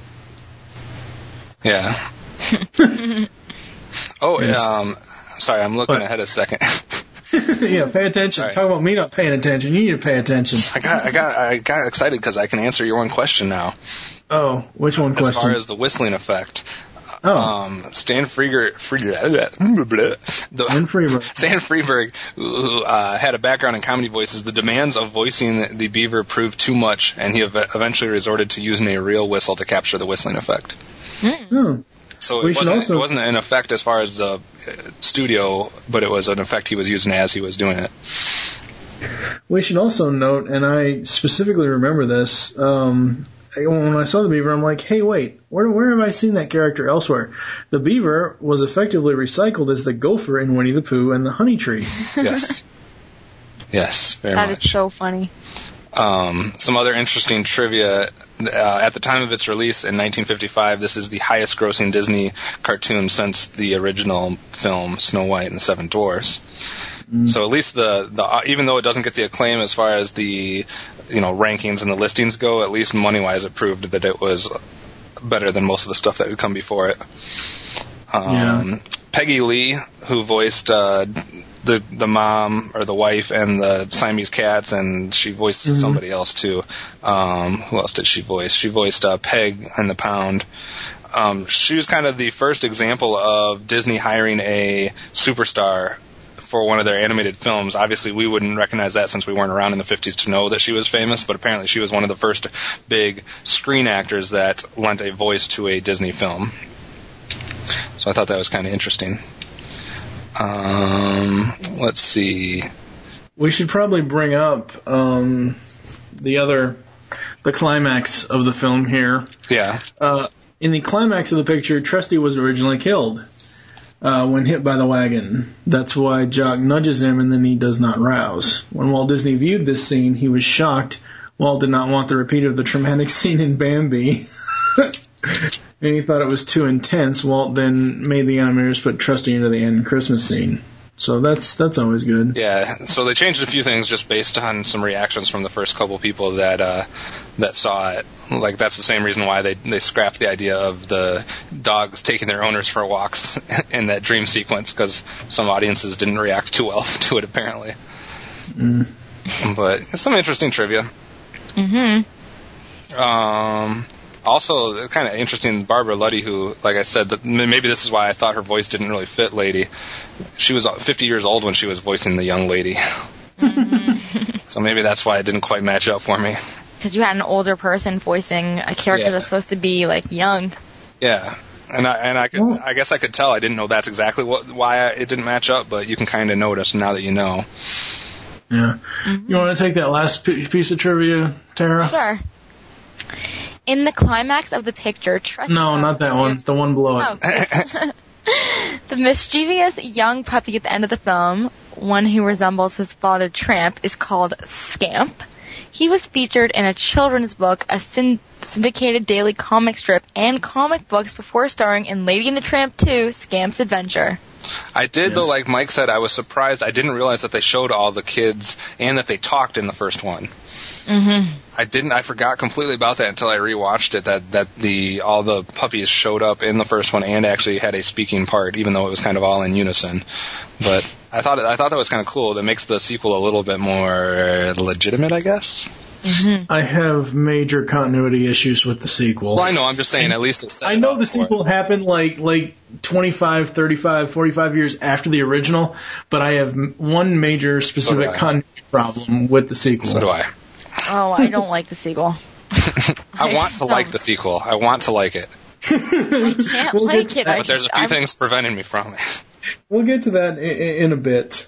Yeah. Sorry, I'm looking ahead a second. Yeah, pay attention. Right. Talk about me not paying attention. You need to pay attention. I got excited because I can answer your one question now. Oh, which one question? As far as the whistling effect. Stan Freberg, who had a background in comedy voices, the demands of voicing the beaver proved too much, and he eventually resorted to using a real whistle to capture the whistling effect. So it wasn't an effect as far as the studio, but it was an effect he was using as he was doing it. We should also note, and I specifically remember this, when I saw the beaver, I'm like, hey, wait, where have I seen that character elsewhere? The beaver was effectively recycled as the gopher in Winnie the Pooh and the Honey Tree. Yes. Yes, very much. That is so funny. Some other interesting trivia. At the time of its release in 1955, this is the highest grossing Disney cartoon since the original film Snow White and the Seven Dwarfs. So at least the even though it doesn't get the acclaim as far as the rankings and the listings go, at least money-wise it proved that it was better than most of the stuff that would come before it. Peggy Lee, who voiced the mom or the wife and the Siamese cats, and she voiced somebody else too. Who else did she voice? She voiced Peg and the Pound. She was kind of the first example of Disney hiring a superstar for one of their animated films. Obviously, we wouldn't recognize that since we weren't around in the 50s to know that she was famous, but apparently she was one of the first big screen actors that lent a voice to a Disney film. So I thought that was kind of interesting. Let's see. We should probably bring up the climax of the film here. Yeah. In the climax of the picture, Trusty was originally killed when hit by the wagon. That's why Jock nudges him and then he does not rouse. When Walt Disney viewed this scene, he was shocked. Walt did not want the repeat of the traumatic scene in Bambi. And he thought it was too intense. Walt then made the animators put Trusty into the end Christmas scene. So that's always good. Yeah, so they changed a few things just based on some reactions from the first couple people that saw it. Like, that's the same reason why they scrapped the idea of the dogs taking their owners for walks in that dream sequence, because some audiences didn't react too well to it, apparently. But it's some interesting trivia. Also, kind of interesting, Barbara Luddy, who, like I said, maybe this is why I thought her voice didn't really fit Lady. She was 50 years old when she was voicing the young lady. So maybe that's why it didn't quite match up for me. Because you had an older person voicing a character that's supposed to be, like, young. Yeah. And I guess I could tell. I didn't know that's exactly why it didn't match up, but you can kind of notice now that you know. Yeah. You want to take that last piece of trivia, Tara? Sure. In the climax of the picture, Trusty... No, not that one. The one below it. The mischievous young puppy at the end of the film, one who resembles his father Tramp, is called Scamp. He was featured in a children's book, a syndicated daily comic strip, and comic books before starring in Lady and the Tramp 2, Scamp's Adventure. I did, though, like Mike said, I was surprised. I didn't realize that they showed all the kids and that they talked in the first one. I forgot completely about that until I rewatched it, that all the puppies showed up in the first one and actually had a speaking part, even though it was kind of all in unison. But I thought that was kind of cool. That makes the sequel a little bit more legitimate, I guess. I have major continuity issues with the sequel. Well, I know. I'm just saying, at least it's... I know the sequel happened like 25, 35, 45 years after the original, but I have one major specific continuity problem with the sequel. So do I. Oh, I don't like the sequel. I want to like the sequel. I want to like it. I can't like it. But there's a few things preventing me from it. We'll get to that in a bit.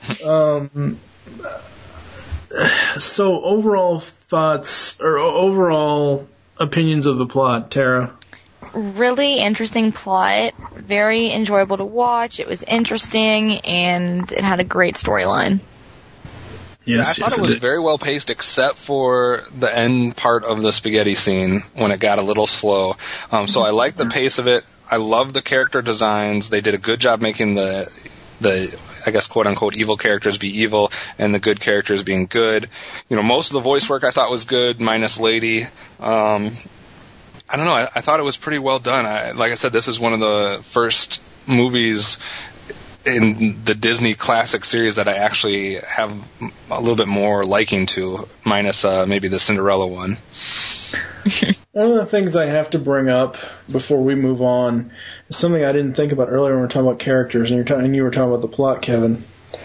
So overall thoughts or overall opinions of the plot, Tara? Really interesting plot. Very enjoyable to watch. It was interesting, and it had a great storyline. Yes, I thought it was very well paced, except for the end part of the spaghetti scene when it got a little slow. So I liked the pace of it. I love the character designs. They did a good job making the I guess quote unquote evil characters be evil and the good characters being good. You know, most of the voice work I thought was good, minus Lady. I don't know. I thought it was pretty well done. Like I said, this is one of the first movies in the Disney classic series that I actually have a little bit more liking to, minus maybe the Cinderella one. One of the things I have to bring up before we move on is something I didn't think about earlier when we were talking about characters, and you were talking about the plot, Kevin.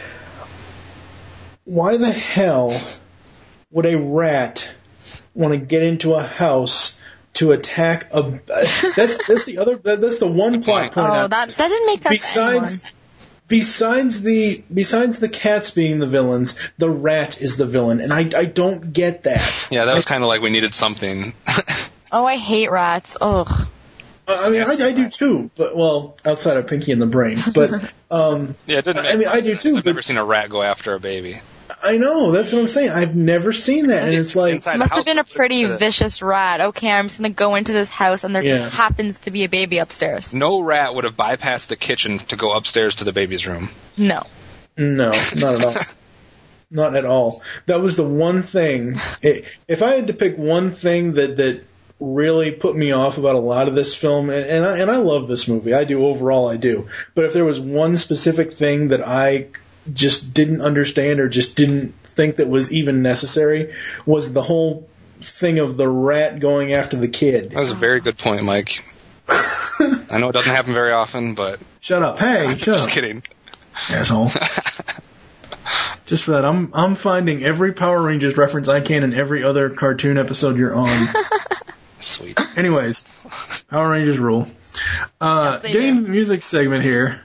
Why the hell would a rat want to get into a house to attack a? That's the one plot point. Oh, that didn't make sense. Besides the cats being the villains, the rat is the villain, and I don't get that. Yeah, that was kind of like we needed something. Oh, I hate rats. Ugh. I mean, I do too, but well, outside of Pinky and the Brain. But yeah, it didn't. I do too. I've never seen a rat go after a baby. I know, that's what I'm saying. I've never seen that, and it's like it must have been a pretty vicious rat. Okay, I'm just gonna go into this house, and there just happens to be a baby upstairs. No rat would have bypassed the kitchen to go upstairs to the baby's room. No, not at all. Not at all. That was the one thing. If I had to pick one thing that really put me off about a lot of this film, and I love this movie. I do overall, I do. But if there was one specific thing that I just didn't understand or just didn't think that was even necessary, was the whole thing of the rat going after the kid. That was a very good point, Mike. I know it doesn't happen very often, but... Shut up. Hey, shut up. Just kidding. Asshole. Just for that, I'm finding every Power Rangers reference I can in every other cartoon episode you're on. Sweet. Anyways, Power Rangers rule. Getting to the music segment here.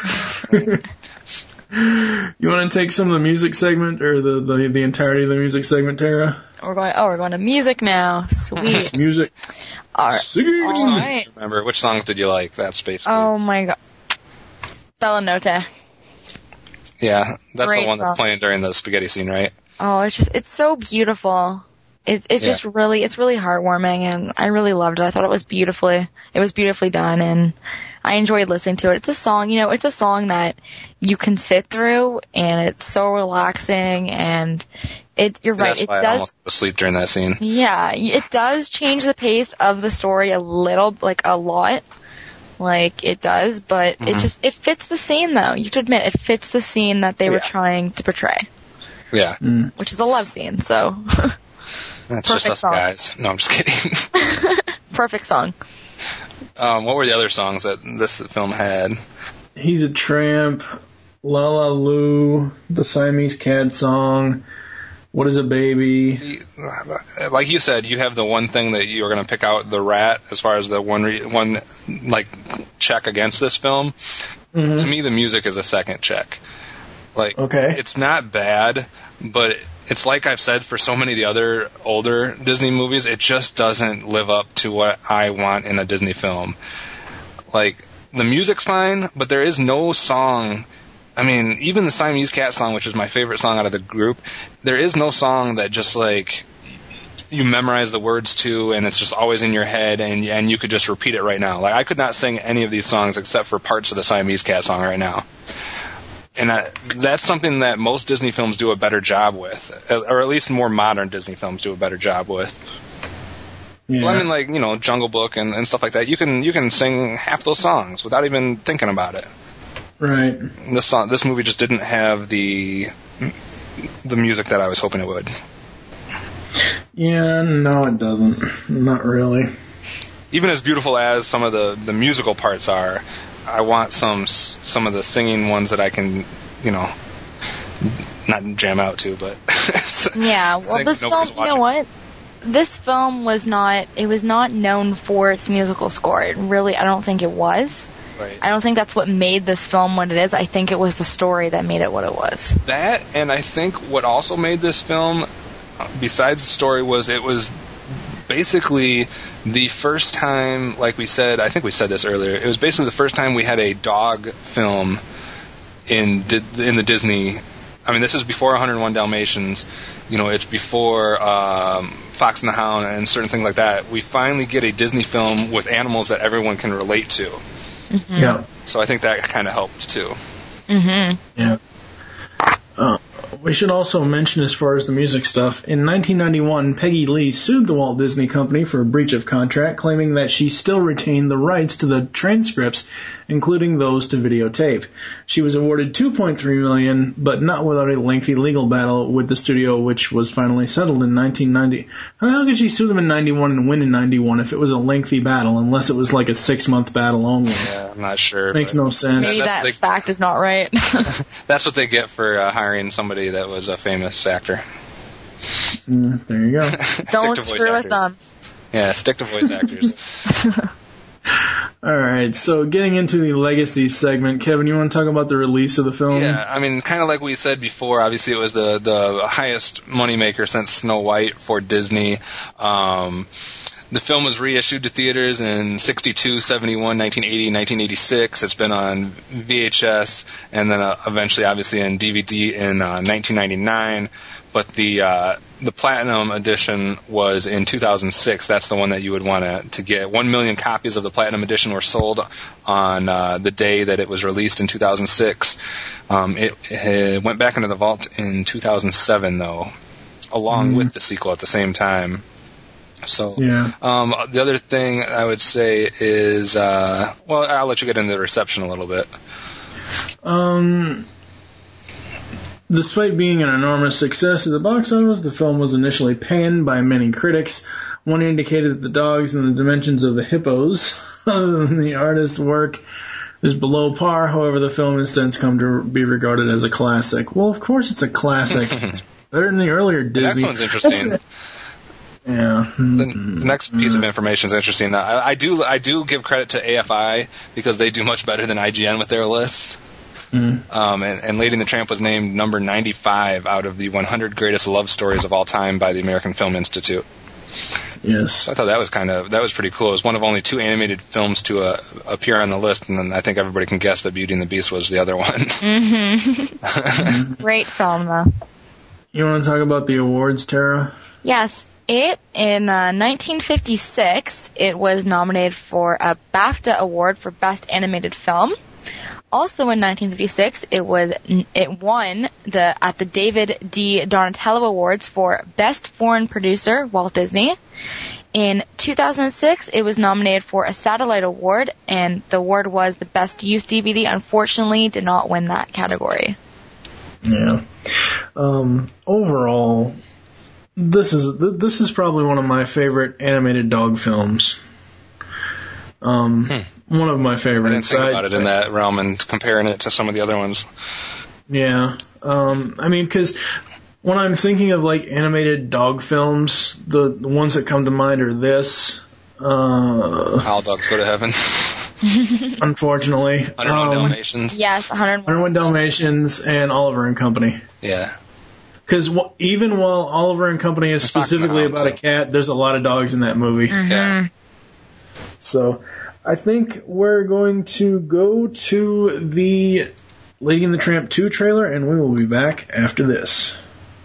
You want to take some of the music segment, or the entirety of the music segment, Tara? We're going to music now. Sweet. Music. All right. Remember, which songs did you like? That's basically. Oh my god. Bella Notte. Yeah, that's Great the one that's song. playing during the spaghetti scene, right? Oh, it's so beautiful. It's just really, it's really heartwarming, and I really loved it. I thought it was beautifully done, and I enjoyed listening to it. It's a song, it's a song that you can sit through, and it's so relaxing, and you're right. That's why I almost fell asleep during that scene. Yeah, it does change the pace of the story a little, a lot. It does, but it fits the scene, though. You have to admit, it fits the scene that they were trying to portray. Yeah. Which is a love scene, so. That's Perfect just us song. guys. No, I'm just kidding. Perfect song. What were the other songs that this film had? He's a Tramp, La La Lu, the Siamese Cat song, What is a Baby? Like you said, you have the one thing that you're going to pick out, the rat, as far as the one check against this film. Mm-hmm. To me, the music is a second check. It's not bad, but it's like I've said for so many of the other older Disney movies, it just doesn't live up to what I want in a Disney film. The music's fine, but there is no song. I mean, even the Siamese Cat song, which is my favorite song out of the group, there is no song that just, you memorize the words to, and it's just always in your head, and you could just repeat it right now. I could not sing any of these songs except for parts of the Siamese Cat song right now. And that's something that most Disney films do a better job with, or at least more modern Disney films do a better job with. Yeah. Well, I mean, Jungle Book and stuff like that. You can sing half those songs without even thinking about it. Right. This movie just didn't have the music that I was hoping it would. Yeah, no, it doesn't. Not really. Even as beautiful as some of the musical parts are, I want some of the singing ones that I can, not jam out to, but yeah. Well, this film, you know what? this film was not known for its musical score. I don't think it was. Right. I don't think that's what made this film what it is. I think it was the story that made it what it was. That, and I think what also made this film, besides the story, was it was basically the first time, like we said, I think we said this earlier, it was basically the first time we had a dog film in the Disney. I mean, this is before 101 Dalmatians. You know, it's before Fox and the Hound and certain things like that. We finally get a Disney film with animals that everyone can relate to. Mm-hmm. Yeah. So I think that kind of helped too. Mm-hmm. Yeah. We should also mention, as far as the music stuff, in 1991, Peggy Lee sued the Walt Disney Company for a breach of contract, claiming that she still retained the rights to the transcripts, including those to videotape. She was awarded $2.3 million, but not without a lengthy legal battle with the studio, which was finally settled in 1990. How the hell could she sue them in 91 and win in 91 if it was a lengthy battle, unless it was like a 6-month battle only? Yeah, I'm not sure. Makes no sense. Maybe that fact is not right. That's what they get for hiring somebody that was a famous actor. There you go. Don't screw with them. Yeah, stick to voice actors. All right, so getting into the legacy segment, Kevin, you want to talk about the release of the film? Yeah, I mean, kind of like we said before, obviously it was the highest moneymaker since Snow White for Disney. The film was reissued to theaters in 62, 71, 1980, 1986. It's been on VHS and then eventually, obviously, in DVD in 1999. But the Platinum edition was in 2006. That's the one that you would want to get. 1 million copies of the Platinum edition were sold on the day that it was released in 2006. It went back into the vault in 2007, though, along with the sequel at the same time. So, yeah. The other thing I would say is, well, I'll let you get into the reception a little bit. Despite being an enormous success at the box office, the film was initially panned by many critics. One indicated that the dogs and the dimensions of the hippos, other than the artist's work, is below par. However, the film has since come to be regarded as a classic. Well, of course it's a classic. It's better than the earlier Disney. The next one's interesting. Yeah. The next piece of information is interesting. I do give credit to AFI because they do much better than IGN with their list. And Lady and the Tramp was named number 95 out of the 100 greatest love stories of all time by the American Film Institute. Yes. So I thought that was pretty cool. It was one of only 2 animated films to appear on the list, and then I think everybody can guess that Beauty and the Beast was the other one. Mm-hmm. Great film, though. You want to talk about the awards, Tara? Yes. In 1956, it was nominated for a BAFTA Award for Best Animated Film. Also in 1956, it won at the David D. Donatello Awards for Best Foreign Producer, Walt Disney. In 2006, it was nominated for a Satellite Award, and the award was the Best Youth DVD. Unfortunately, did not win that category. Yeah. Overall, this is probably one of my favorite animated dog films. One of my favorites. I didn't think about it in that realm and comparing it to some of the other ones. Yeah. I mean, because when I'm thinking of like animated dog films, the ones that come to mind are this. All Dogs Go to Heaven. Unfortunately. 101 Dalmatians. Yes, 101 Dalmatians and Oliver and Company. Yeah. Because even while Oliver and Company is specifically about a cat, there's a lot of dogs in that movie. Mm-hmm. Yeah. So I think we're going to go to the Lady and the Tramp 2 trailer, and we will be back after this.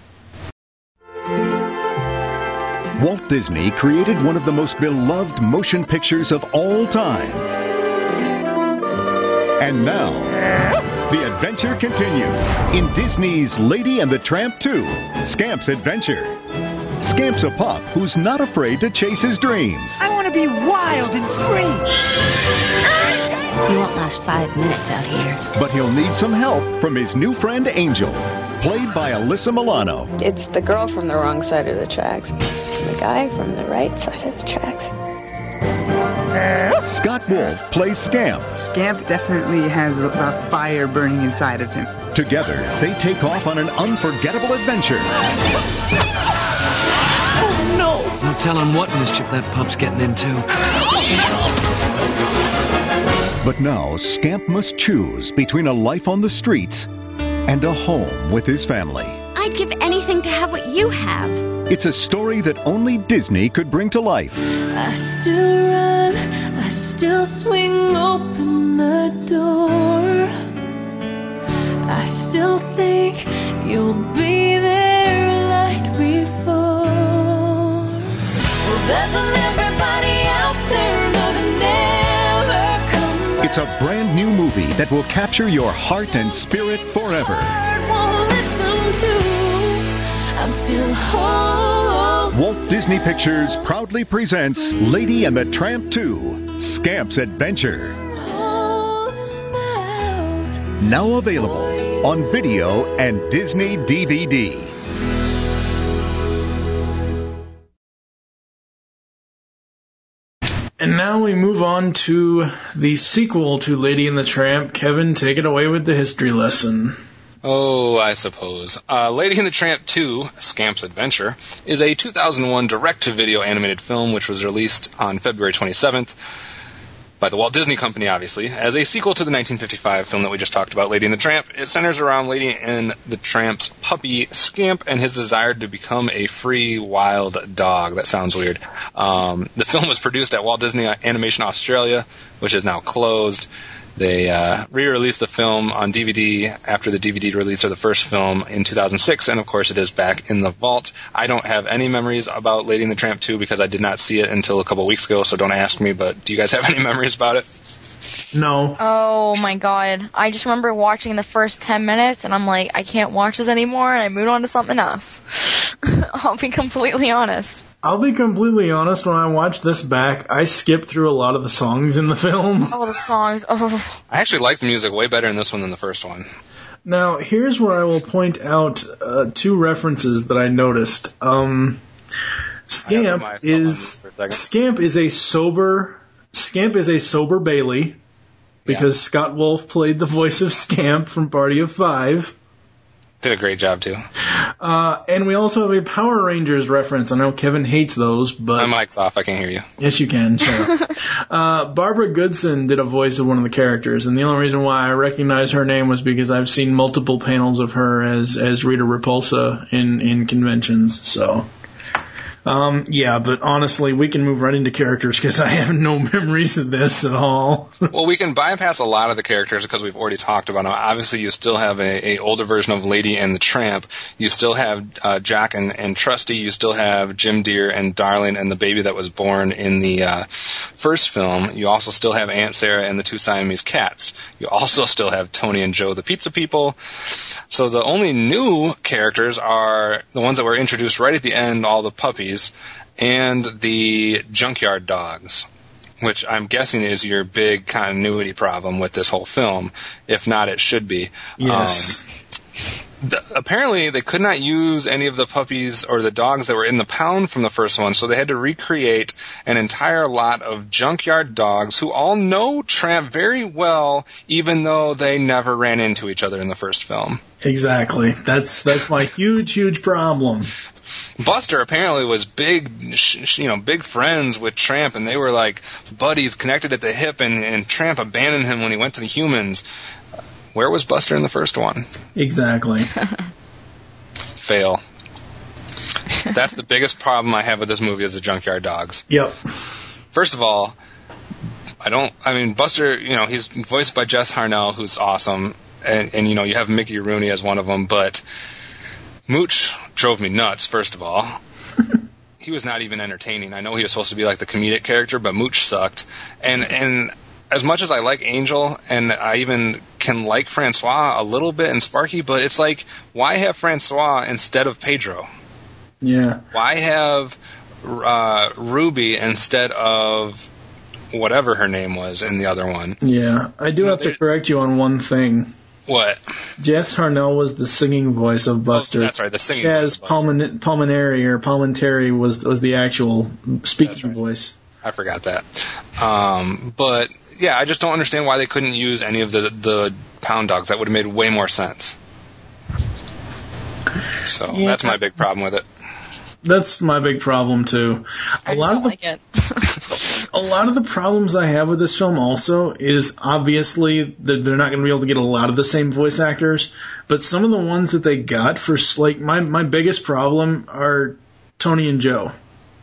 Walt Disney created one of the most beloved motion pictures of all time. And now, the adventure continues in Disney's Lady and the Tramp 2, Scamp's Adventure. Scamp's a pup who's not afraid to chase his dreams. I want to be wild and free. You won't last 5 minutes out here. But he'll need some help from his new friend Angel, played by Alyssa Milano. It's the girl from the wrong side of the tracks, the guy from the right side of the tracks. Scott Wolf plays Scamp. Scamp definitely has a fire burning inside of him. Together, they take off on an unforgettable adventure. telling what mischief that pup's getting into. But now, Scamp must choose between a life on the streets and a home with his family. I'd give anything to have what you have. It's a story that only Disney could bring to life. I still run, I still swing open the door. I still think you'll be there like before. Well, doesn't everybody out there know to never come back? It's a brand new movie that will capture your heart and spirit forever. Won't listen to, I'm still home. Walt Disney Pictures proudly presents Lady and the Tramp 2, Scamp's Adventure. Now available on video and Disney DVD. And now we move on to the sequel to Lady and the Tramp. Kevin, take it away with the history lesson. Oh, I suppose. Lady and the Tramp 2, Scamp's Adventure, is a 2001 direct-to-video animated film which was released on February 27th by the Walt Disney Company, obviously, as a sequel to the 1955 film that we just talked about, Lady and the Tramp. It centers around Lady and the Tramp's puppy, Scamp, and his desire to become a free, wild dog. That sounds weird. The film was produced at Walt Disney Animation Australia, which is now closed. They re-released the film on DVD after the DVD release of the first film in 2006, and of course it is back in the vault. I don't have any memories about Lady and the Tramp 2 because I did not see it until a couple weeks ago, so don't ask me, but do you guys have any memories about it? No. Oh my god. I just remember watching the first 10 minutes and I'm like, I can't watch this anymore, and I moved on to something else. I'll be completely honest. I'll be completely honest, when I watched this back, I skipped through a lot of the songs in the film. Oh, the songs. Oh. I actually like the music way better in this one than the first one. Now, here's where I will point out two references that I noticed. Scamp is a sober Bailey, because Scott Wolf played the voice of Scamp from Party of Five. Did a great job, too. And we also have a Power Rangers reference. I know Kevin hates those, but... My mic's off. I can't hear you. Yes, you can. Shut up. Barbara Goodson did a voice of one of the characters, and the only reason why I recognize her name was because I've seen multiple panels of her as Rita Repulsa in conventions, so... yeah, but honestly, we can move right into characters because I have no memories of this at all. Well, we can bypass a lot of the characters because we've already talked about them. Obviously, you still have a older version of Lady and the Tramp. You still have Jack and Trusty. You still have Jim Deere and Darling and the baby that was born in the first film. You also still have Aunt Sarah and the two Siamese cats. You also still have Tony and Joe, the pizza people. So the only new characters are the ones that were introduced right at the end, all the puppies, and the junkyard dogs, which I'm guessing is your big continuity problem with this whole film. If not, it should be. Yes. Apparently, they could not use any of the puppies or the dogs that were in the pound from the first one, so they had to recreate an entire lot of junkyard dogs who all know Tramp very well, even though they never ran into each other in the first film. Exactly. That's my huge problem. Buster apparently was big friends with Tramp, and they were like buddies connected at the hip, and Tramp abandoned him when he went to the humans. Where was Buster in the first one? Exactly. Fail. That's the biggest problem I have with this movie is the junkyard dogs. Yep. First of all, Buster, he's voiced by Jess Harnell, who's awesome, and you have Mickey Rooney as one of them, but Mooch drove me nuts, first of all. He was not even entertaining. I know he was supposed to be like the comedic character, but Mooch sucked. And as much as I like Angel, and I even can like Francois a little bit and Sparky, but it's like, why have Francois instead of Pedro? Yeah. Why have Ruby instead of whatever her name was in the other one? Yeah. I do have to correct you on one thing. What? Jess Harnell was the singing voice of Buster. Oh, that's right, the singing voice of Buster. Palminteri was the actual speaking voice. I forgot that. But yeah, I just don't understand why they couldn't use any of the pound dogs. That would have made way more sense. So that's my big problem with it. That's my big problem too. I don't like it. A lot of the problems I have with this film also is obviously that they're not going to be able to get a lot of the same voice actors, but some of the ones that they got for, like, my biggest problem are Tony and Joe.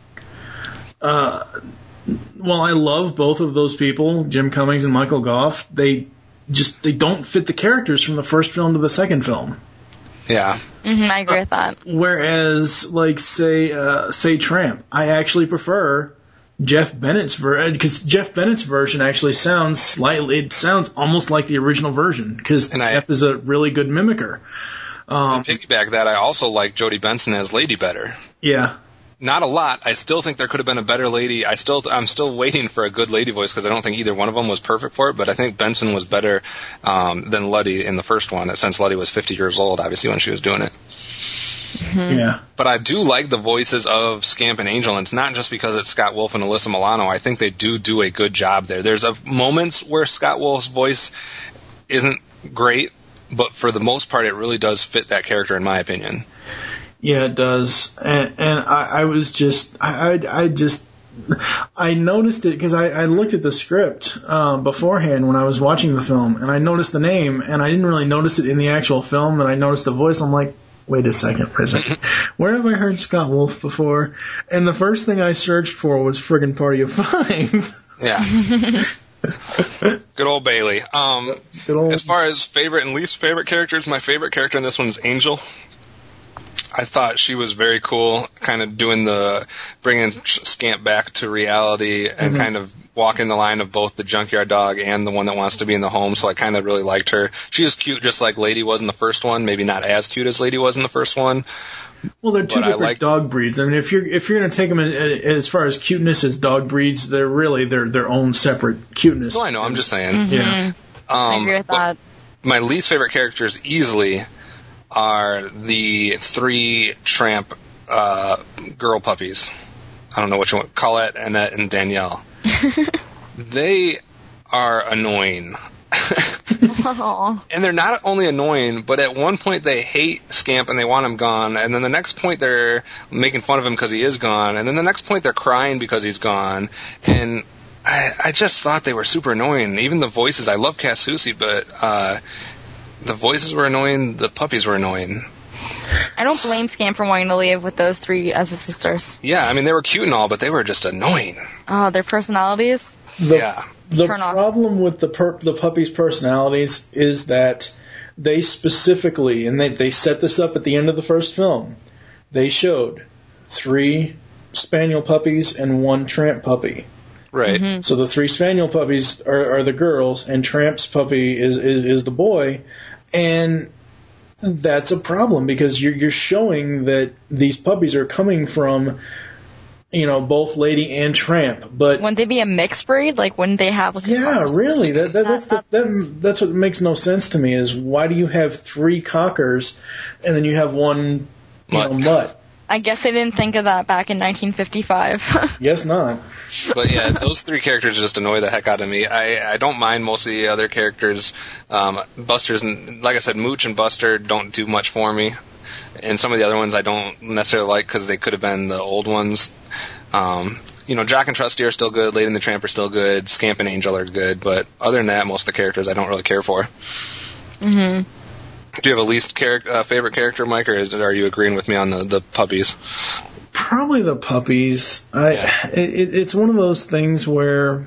Well, I love both of those people, Jim Cummings and Michael Gough. They don't fit the characters from the first film to the second film. Yeah. I agree with that. Whereas, like, say Tramp, I actually prefer Jeff Bennett's version, because Jeff Bennett's version actually sounds almost like the original version, because Jeff is a really good mimicker. To piggyback that, I also like Jodie Benson as Lady better. Yeah. Not a lot. I still think there could have been a better Lady. I'm still waiting for a good Lady voice because I don't think either one of them was perfect for it, but I think Benson was better than Luddy in the first one, since Luddy was 50 years old, obviously, when she was doing it. Yeah. But I do like the voices of Scamp and Angel, and it's not just because it's Scott Wolf and Alyssa Milano. I think they do a good job there. There's moments where Scott Wolf's voice isn't great, but for the most part, it really does fit that character, in my opinion. Yeah, it does. And I was just, I noticed it because I looked at the script beforehand when I was watching the film, and I noticed the name, and I didn't really notice it in the actual film, and I noticed the voice. I'm like, wait a second. Where have I heard Scott Wolf before? And the first thing I searched for was friggin' Party of Five. Yeah. Good old Bailey. As far as favorite and least favorite characters, my favorite character in this one is Angel. I thought she was very cool, kind of bringing Scamp back to reality and kind of walking the line of both the junkyard dog and the one that wants to be in the home, so I kind of really liked her. She was cute just like Lady was in the first one, maybe not as cute as Lady was in the first one. Well, they're two different dog breeds. I mean, if you're going to take them as far as cuteness as dog breeds, they're really their own separate cuteness. Oh, I know, I'm just saying. Mm-hmm. Yeah. I agree with that. My least favorite characters easily are the 3 Tramp girl puppies. I don't know which one. Colette, Annette, and Danielle. They are annoying. And they're not only annoying, but at one point they hate Scamp and they want him gone, and then the next point they're making fun of him because he is gone, and then the next point they're crying because he's gone, and I just thought they were super annoying. Even the voices, I love Cass Soucy, but the voices were annoying, the puppies were annoying. I don't blame Scamp for wanting to leave with those 3 as his sisters. Yeah, I mean, they were cute and all, but they were just annoying. Oh, their personalities? The problem with the puppies' personalities is that they specifically, and they set this up at the end of the first film, they showed 3 spaniel puppies and 1 Tramp puppy. Right. Mm-hmm. So the 3 spaniel puppies are the girls, and Tramp's puppy is the boy, and that's a problem because you're showing that these puppies are coming from, both Lady and Tramp. But wouldn't they be a mixed breed? Like, wouldn't they have? Really. That's what makes no sense to me. Is why do you have 3 cockers and then you have 1 mutt? I guess they didn't think of that back in 1955. Guess not. But yeah, those 3 characters just annoy the heck out of me. I don't mind most of the other characters. Buster's, like I said, Mooch and Buster don't do much for me. And some of the other ones I don't necessarily like because they could have been the old ones. Jock and Trusty are still good. Lady and the Tramp are still good. Scamp and Angel are good. But other than that, most of the characters I don't really care for. Mm-hmm. Do you have a least favorite character, Mike, or are you agreeing with me on the puppies? Probably the puppies. It's one of those things where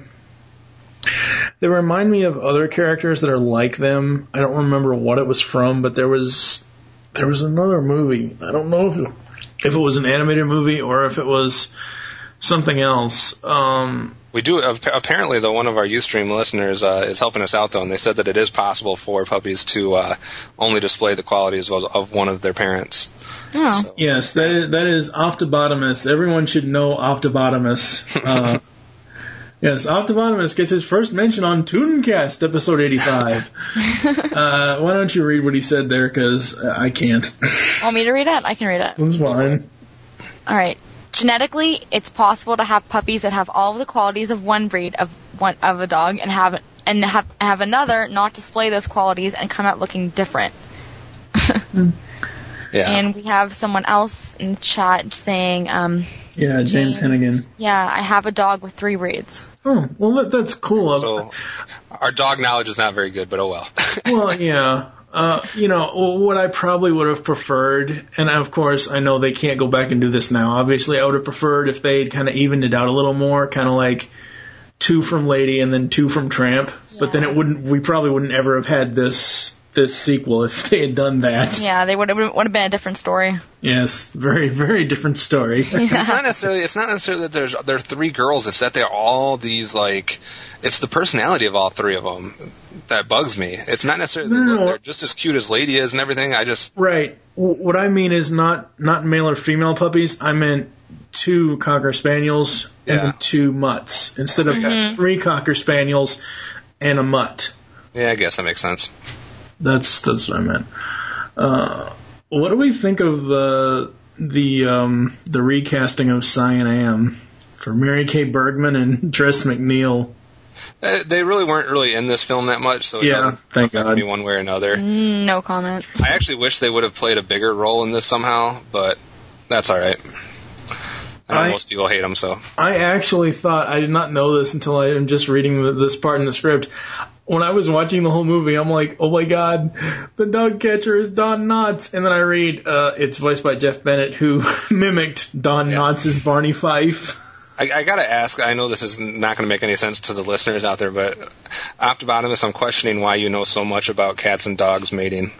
they remind me of other characters that are like them. I don't remember what it was from, but there was another movie. I don't know if it was an animated movie or if it was something else. We do apparently, though. One of our Ustream listeners is helping us out, though, and they said that it is possible for puppies to only display the qualities of one of their parents. Oh. So. Yes, that is Optobotamus. Everyone should know Optobotamus. Yes, Optobotamus gets his first mention on Tooncast, episode 85. Why don't you read what he said there, because I can't. Want me to read it? I can read it. That's fine. All right. Genetically, it's possible to have puppies that have all of the qualities of one breed of a dog and have another not display those qualities and come out looking different. Yeah. And we have someone else in the chat saying, yeah, James Hennigan. Yeah, I have a dog with 3 breeds. Oh, well, that's cool. So our dog knowledge is not very good, but oh well. Well, yeah. What I probably would have preferred, and of course I know they can't go back and do this now. Obviously, I would have preferred if they'd kind of evened it out a little more, kind of like 2 from Lady and then 2 from Tramp. Yeah. But then we probably wouldn't ever have had this sequel if they had done that. Yeah, they would have been a different story. Yes, very, very different story. Yeah. It's not necessarily that there are 3 girls. It's that they're all these, like, it's the personality of all 3 of them that bugs me. It's not necessarily that they're just as cute as Lady is and everything. Right. What I mean is not male or female puppies. I meant 2 Cocker Spaniels and then 2 mutts instead of 3 Cocker Spaniels and a mutt. Yeah, I guess that makes sense. That's what I meant. What do we think of the recasting of Cyan Am for Mary Kay Bergman and Tress MacNeille? They really weren't really in this film that much, so it doesn't affect me one way or another. No comment. I actually wish they would have played a bigger role in this somehow, but that's all right. I know most people hate them, so. I actually thought, I did not know this until I am just reading this part in the script. When I was watching the whole movie, I'm like, oh my god, the dog catcher is Don Knotts. And then I read, it's voiced by Jeff Bennett, who mimicked Don Knotts as Barney Fife. I gotta ask, I know this is not gonna make any sense to the listeners out there, but Optibotimus, I'm questioning why you know so much about cats and dogs mating.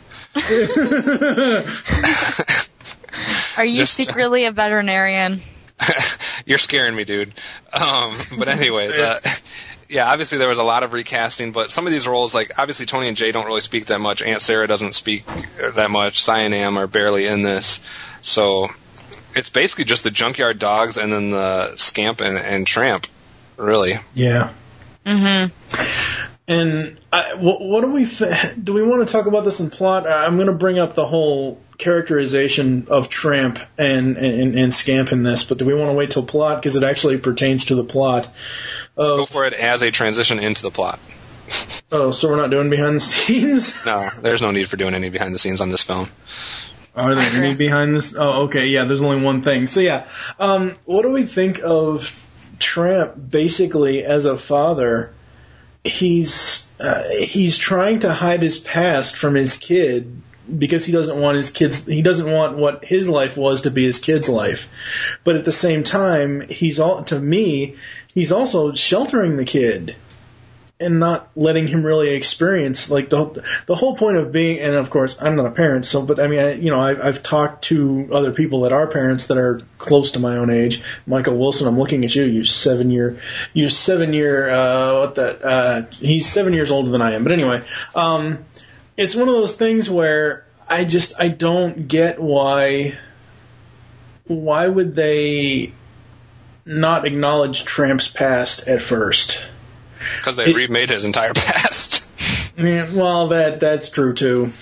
Are you secretly a veterinarian? You're scaring me, dude. But anyways, yeah, obviously there was a lot of recasting, but some of these roles, like, obviously Tony and Jay don't really speak that much. Aunt Sarah doesn't speak that much. Cyan Am are barely in this. So it's basically just the Junkyard Dogs and then the Scamp and Tramp, really. Yeah. Mm-hmm. And what do we do we want to talk about this in plot? I'm going to bring up the whole characterization of Tramp and Scamp in this, but do we want to wait till plot? Because it actually pertains to the plot. Go for it as a transition into the plot. Oh, so we're not doing behind the scenes? No, there's no need for doing any behind the scenes on this film. Are there any behind this? Oh, okay, yeah, there's only one thing. So yeah, what do we think of Tramp basically as a father? He's trying to hide his past from his kid because he doesn't want what his life was to be his kid's life. But at the same time, he's also sheltering the kid and not letting him really experience, like, the whole point of being, and of course I'm not a parent, so, but I mean, I've talked to other people that are parents that are close to my own age. Michael Wilson, I'm looking at you. He's 7 years older than I am. But anyway, it's one of those things where I don't get why would they not acknowledge Tramp's past at first? Because they remade his entire past. Yeah, well, that's true too.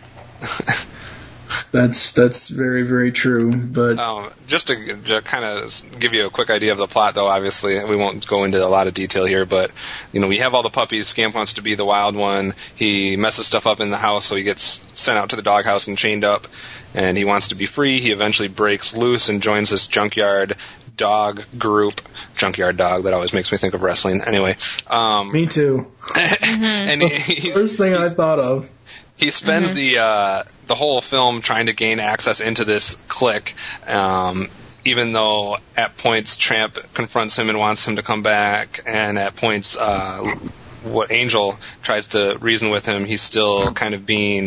That's very, very true. But just to kind of give you a quick idea of the plot, though, obviously we won't go into a lot of detail here. But we have all the puppies. Scamp wants to be the wild one. He messes stuff up in the house, so he gets sent out to the doghouse and chained up. And he wants to be free. He eventually breaks loose and joins this junkyard dog group. Junkyard dog, that always makes me think of wrestling. Anyway. Me too. And first thing I thought of. He spends the whole film trying to gain access into this clique, even though at points Tramp confronts him and wants him to come back, and at points what Angel tries to reason with him, he's still kind of being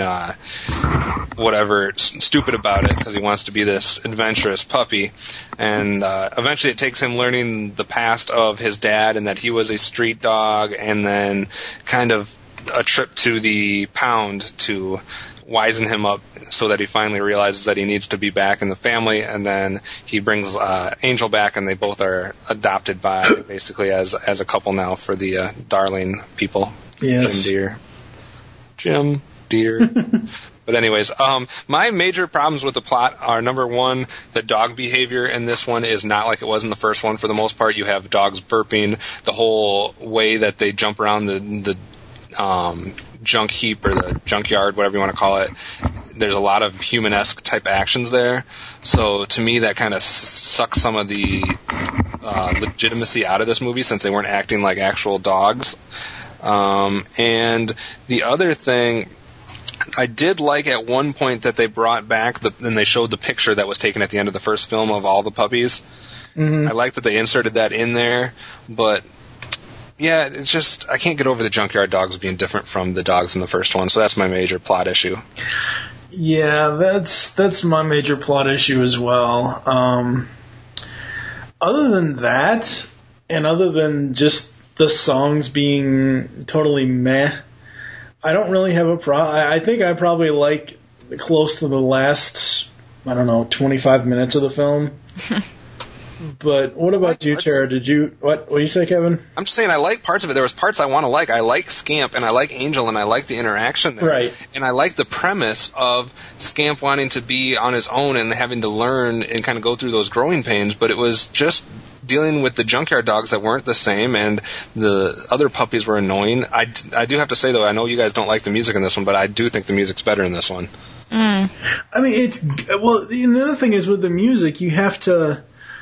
stupid about it because he wants to be this adventurous puppy. And eventually it takes him learning the past of his dad and that he was a street dog, and then kind of a trip to the pound to wizen him up so that he finally realizes that he needs to be back in the family. And then he brings Angel back, and they both are adopted by basically as a couple now for the Darling people. Yes. Jim Deere. But anyways, my major problems with the plot are, number one, the dog behavior in this one is not like it was in the first one. For the most part, you have dogs burping. The whole way that they jump around the junk heap or the junkyard, whatever you want to call it, there's a lot of human-esque type actions there. So to me, that kind of sucks some of the legitimacy out of this movie, since they weren't acting like actual dogs. And the other thing, I did like at one point that they brought back and they showed the picture that was taken at the end of the first film of all the puppies. I like that they inserted that in there, but yeah, it's just, I can't get over the junkyard dogs being different from the dogs in the first one, so that's my major plot issue. Yeah, that's my major plot issue as well. Other than that, and other than just the songs being totally meh, I don't really have a problem. I think I probably like close to the last, 25 minutes of the film. But what about you, Tara? What do you say, Kevin? I'm just saying I like parts of it. There was parts I want to like. I like Scamp, and I like Angel, and I like the interaction there. Right. And I like the premise of Scamp wanting to be on his own and having to learn and kind of go through those growing pains, but it was just dealing with the junkyard dogs that weren't the same, and the other puppies were annoying. I do have to say, though, I know you guys don't like the music in this one, but I do think the music's better in this one. I mean, the other thing is with the music, you have to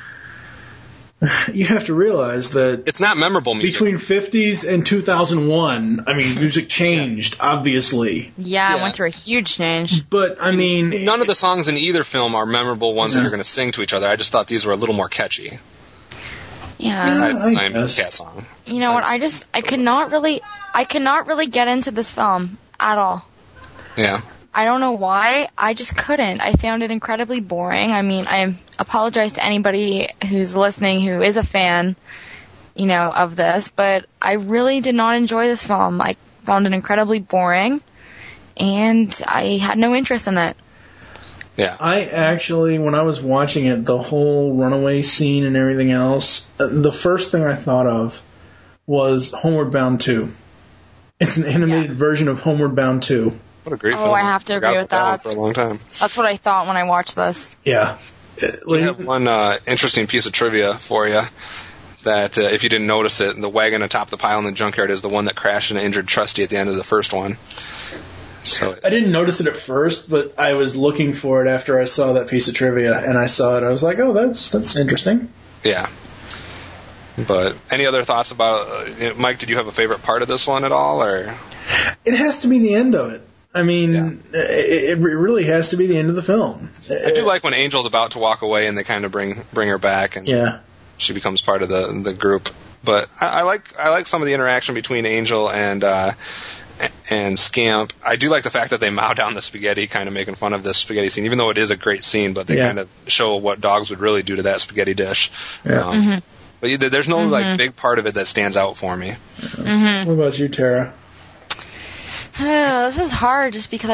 realize that it's not memorable music. Between 50s and 2001, I mean, music changed, obviously. Yeah, it went through a huge change. But, I mean... None of the songs in either film are memorable ones that you're going to sing to each other. I just thought these were a little more catchy. Yeah. Besides the Simon Cat song. You know what, I could not really get into this film at all. Yeah. I don't know why. I just couldn't. I found it incredibly boring. I mean, I apologize to anybody who's listening who is a fan, of this, but I really did not enjoy this film. I found it incredibly boring, and I had no interest in it. Yeah. I actually, when I was watching it, the whole runaway scene and everything else, the first thing I thought of was Homeward Bound 2. It's an animated version of Homeward Bound 2. What a great film. I have to agree with that. For a long time. That's what I thought when I watched this. Yeah. We have one interesting piece of trivia for you. That if you didn't notice it, the wagon atop the pile in the junkyard is the one that crashed and injured Trusty at the end of the first one. So I didn't notice it at first, but I was looking for it after I saw that piece of trivia, and I saw it. I was like, oh, that's interesting. Yeah. But any other thoughts about Mike? Did you have a favorite part of this one at all, or? It has to be the end of it. I mean, it really has to be the end of the film. I do like when Angel's about to walk away and they kind of bring her back, and she becomes part of the group. But I like some of the interaction between Angel and Scamp. I do like the fact that they mow down the spaghetti, kind of making fun of this spaghetti scene, even though it is a great scene. But they kind of show what dogs would really do to that spaghetti dish. Yeah. But there's no like big part of it that stands out for me. What about you, Tara? This is hard, just because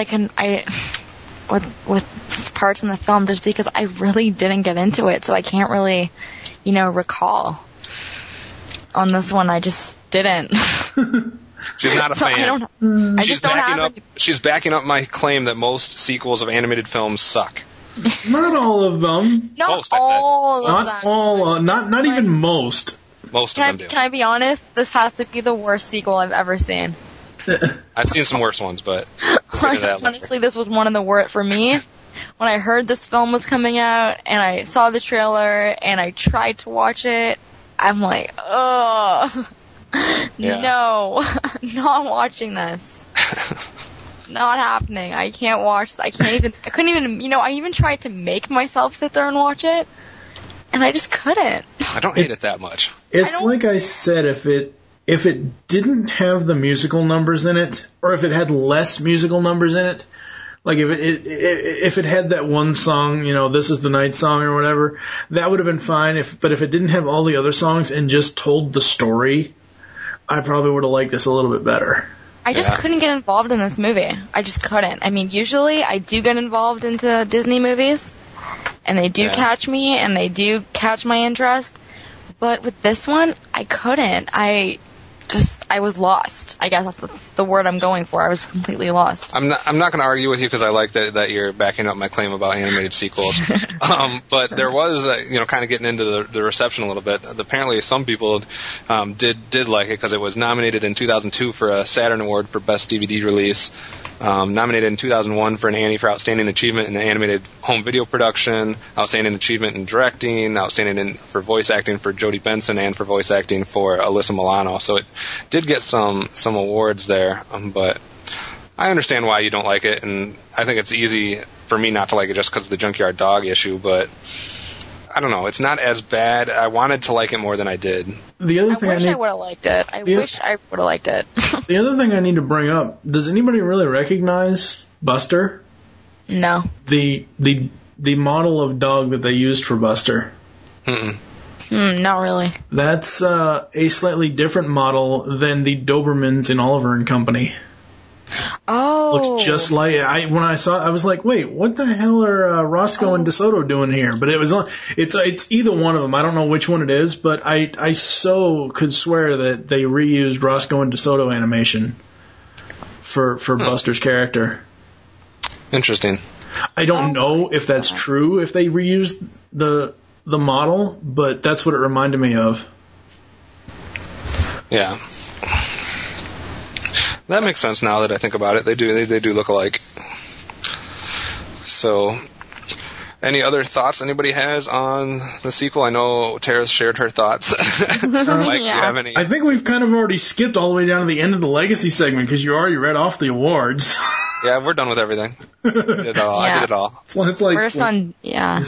with parts in the film, just because I really didn't get into it, so I can't really, recall. On this one, I just didn't. She's not a fan. She's backing up my claim that most sequels of animated films suck. Not all of them. Not all of them. Not all. Not even most. Most of them do. Can I be honest? This has to be the worst sequel I've ever seen. I've seen some worse ones, but honestly, this was one of the worst for me. When I heard this film was coming out, and I saw the trailer, and I tried to watch it, I'm like, no, not watching this. Not happening. I can't watch. I couldn't even. I even tried to make myself sit there and watch it, and I just couldn't. I don't hate it that much. It's like I said, if it didn't have the musical numbers in it, or if it had less musical numbers in it, like if it had that one song, This Is the Night song or whatever, that would have been fine. But if it didn't have all the other songs and just told the story, I probably would have liked this a little bit better. I just couldn't get involved in this movie. I just couldn't. I mean, usually I do get involved into Disney movies, and they do catch me, and they do catch my interest. But with this one, I couldn't. I was lost. I guess that's the word I'm going for. I was completely lost. I'm not going to argue with you, because I like that you're backing up my claim about animated sequels. But there was, kind of getting into the reception a little bit. Apparently, some people did like it, because it was nominated in 2002 for a Saturn Award for Best DVD Release. Nominated in 2001 for an Annie for Outstanding Achievement in Animated Home Video Production, Outstanding Achievement in Directing, Outstanding for Voice Acting for Jodie Benson, and for Voice Acting for Alyssa Milano. So it did get some awards there, but I understand why you don't like it, and I think it's easy for me not to like it just because of the Junkyard Dog issue, but I don't know. It's not as bad. I wanted to like it more than I did. The other thing I would have liked it. I wish I would have liked it. The other thing I need to bring up, does anybody really recognize Buster? No. The model of dog that they used for Buster. Not really. That's a slightly different model than the Dobermans in Oliver and Company. Oh. Looks just like when I saw it, I was like, wait, what the hell are Roscoe and DeSoto doing here? But it's either one of them. I don't know which one it is, but I so could swear that they reused Roscoe and DeSoto animation for Buster's character. Interesting. I don't know if that's true, if they reused the model, but that's what it reminded me of. Yeah. That makes sense now that I think about it. They do look alike. So, any other thoughts anybody has on the sequel? I know Tara's shared her thoughts. Mike, do you have any? I think we've kind of already skipped all the way down to the end of the Legacy segment because you already read off the awards. Yeah, we're done with everything. I did it all. It's like first on, yeah.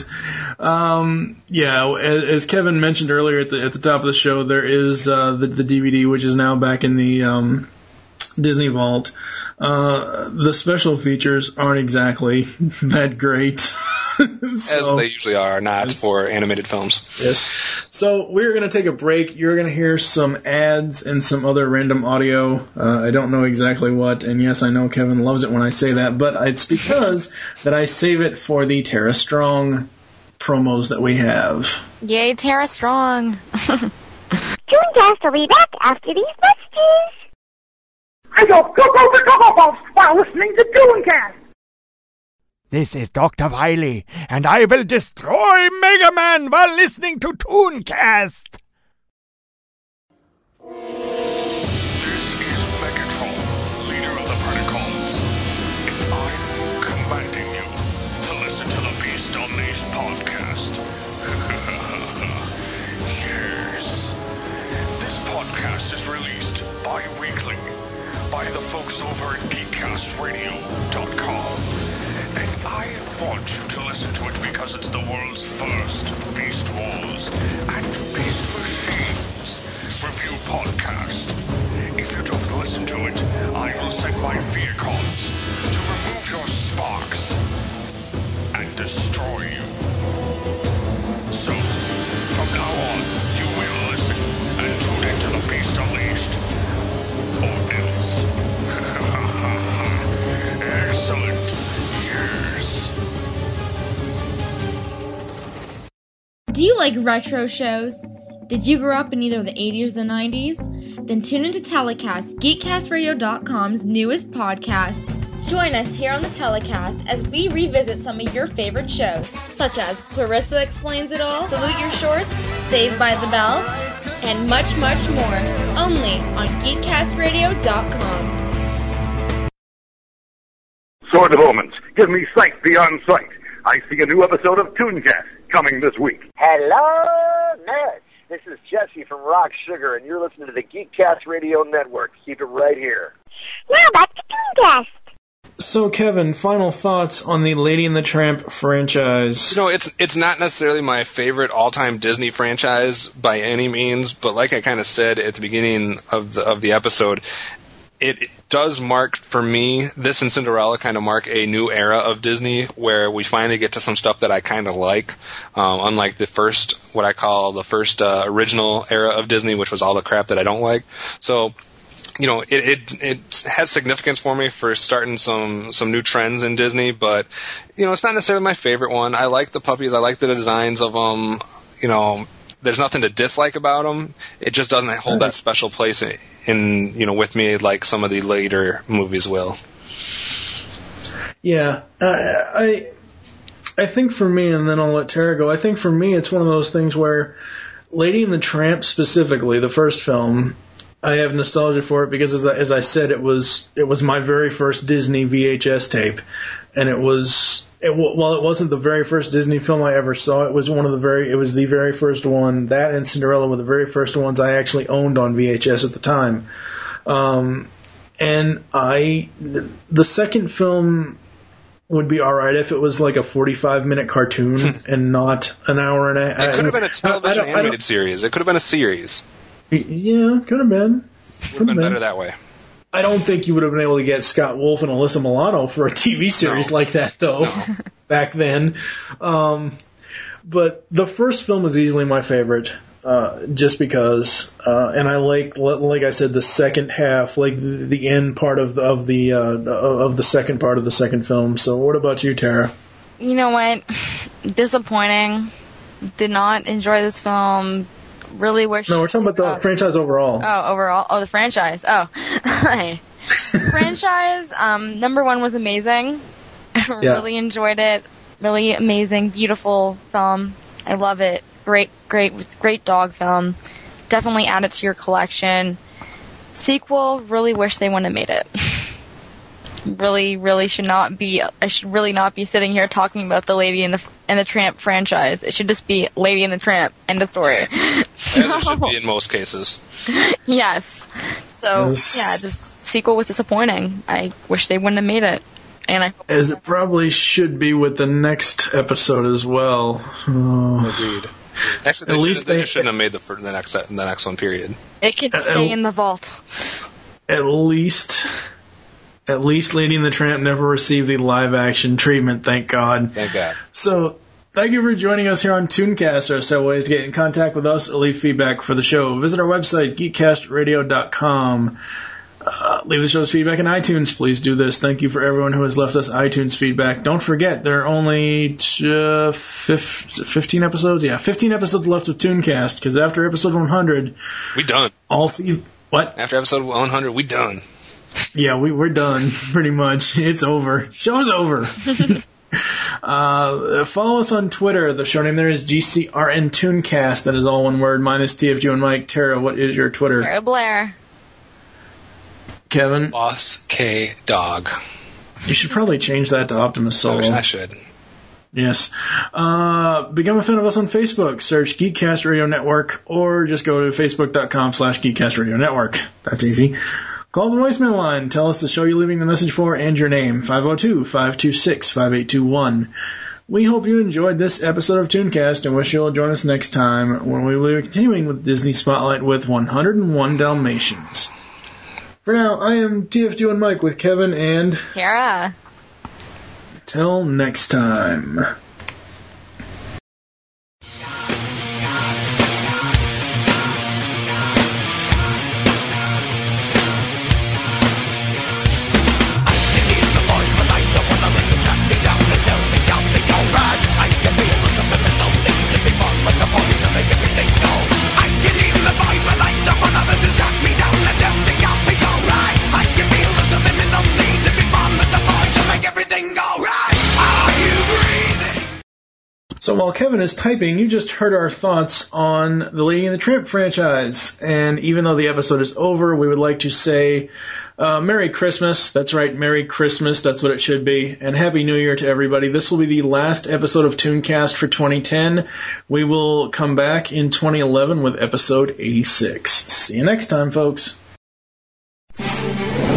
As Kevin mentioned earlier at the top of the show, there is the DVD, which is now back in the Disney Vault. The special features aren't exactly that great. As they usually are, not for animated films. Yes. So we're going to take a break. You're going to hear some ads and some other random audio. I don't know exactly what, and yes, I know Kevin loves it when I say that, but it's because that I save it for the Tara Strong promos that we have. Yay, Tara Strong. Tooncast will be back after these messages. I go go while listening to Tooncast. This is Dr. Wily, and I will destroy Mega Man while listening to Tooncast. This is Megatron, leader of the Predacons, and I'm commanding you to listen to the Beast Unleashed podcast. Yes. This podcast is released bi-weekly by the folks over at GeekCastRadio.com. And I want you to listen to it because it's the world's first Beast Wars and Beast Machines review podcast. If you don't listen to it, I will send my Viacons to remove your sparks and destroy you. So, from now on, you will listen and tune into the Beast Unleashed. Or else. Excellent. Yes. Do you like retro shows? Did you grow up in either the 80s or the 90s? Then tune into Telecast, GeekCastRadio.com's newest podcast. Join us here on the Telecast as we revisit some of your favorite shows, such as Clarissa Explains It All, Salute Your Shorts, Saved by the Bell, and much, much more, only on GeekCastRadio.com. Sword of Omens, give me sight beyond sight. I see a new episode of Tooncast coming this week. Hello, nerds. This is Jesse from Rock Sugar, and you're listening to the Geekcast Radio Network. Keep it right here. Now back to Tooncast. So, Kevin, final thoughts on the Lady and the Tramp franchise? You know, it's not necessarily my favorite all-time Disney franchise by any means, but like I kind of said at the beginning of the episode, it does mark, for me, this and Cinderella kind of mark a new era of Disney where we finally get to some stuff that I kind of like, unlike the first, what I call the first original era of Disney, which was all the crap that I don't like. So, you know, it has significance for me for starting some new trends in Disney, but, you know, it's not necessarily my favorite one. I like the puppies. I like the designs of them. You know, there's nothing to dislike about them. It just doesn't hold that special place in you know, with me like some of the later movies will. Yeah, I think for me, and then I'll let Tara go, I think for me it's one of those things where Lady and the Tramp specifically, the first film, I have nostalgia for it because, as I said, it was my very first Disney VHS tape, and while it wasn't the very first Disney film I ever saw, it was the very first one. That and Cinderella were the very first ones I actually owned on VHS at the time. And the second film would be alright if it was like a 45-minute cartoon and not an hour and a half. It could have been a television animated series. It could have been a series. Yeah, could have been. Would have been better that way. I don't think you would have been able to get Scott Wolf and Alyssa Milano for a TV series like that, though, back then. But the first film is easily my favorite, just because, and I like I said, the second half, like the end part of the second part of the second film. So what about you, Tara? You know what? Disappointing. Did not enjoy this film. Really wish... No, we're talking about the franchise overall. Oh, overall? Oh, the franchise. Oh. Franchise, number one was amazing. Really enjoyed it. Really amazing, beautiful film. I love it. Great dog film. Definitely add it to your collection. Sequel, really wish they wouldn't have made it. Really should not be... I should really not be sitting here talking about the Lady and the Tramp franchise. It should just be Lady and the Tramp. End of story. As it should be in most cases. Yes. So, yeah, just sequel was disappointing. I wish they wouldn't have made it. And I hope as it probably should be with the next episode as well. Agreed. Actually, they shouldn't have made the next one, period. It could stay in the vault. At least Lady and the Tramp never received the live-action treatment, thank God. Thank God. So, thank you for joining us here on Tooncast. There are several ways to get in contact with us or leave feedback for the show. Visit our website, geekcastradio.com. Leave the show's feedback in iTunes. Please do this. Thank you for everyone who has left us iTunes feedback. Don't forget, there are only 15 episodes? Yeah, 15 episodes left of Tooncast, because after episode 100... We done. What? After episode 100, we done. Yeah, we're done, pretty much. It's over. Show's over. Follow us on Twitter. The show name there is GCRN Tooncast. That is all one word, minus TFG and Mike. Tara, what is your Twitter? Tara Blair. Kevin? Boss K Dog. You should probably change that to Optimus Solo. I should. Yes. Become a fan of us on Facebook. Search Geekcast Radio Network, or just go to facebook.com/Geekcast Radio Network. That's easy. Call the voicemail line. Tell us the show you're leaving the message for and your name. 502-526-5821. We hope you enjoyed this episode of Tooncast and wish you'll join us next time when we will be continuing with Disney Spotlight with 101 Dalmatians. For now, I am TFG and Mike with Kevin and... Tara. Till next time. So while Kevin is typing, you just heard our thoughts on the Lady and the Tramp franchise. And even though the episode is over, we would like to say Merry Christmas. That's right, Merry Christmas. That's what it should be. And Happy New Year to everybody. This will be the last episode of Tooncast for 2010. We will come back in 2011 with episode 86. See you next time, folks.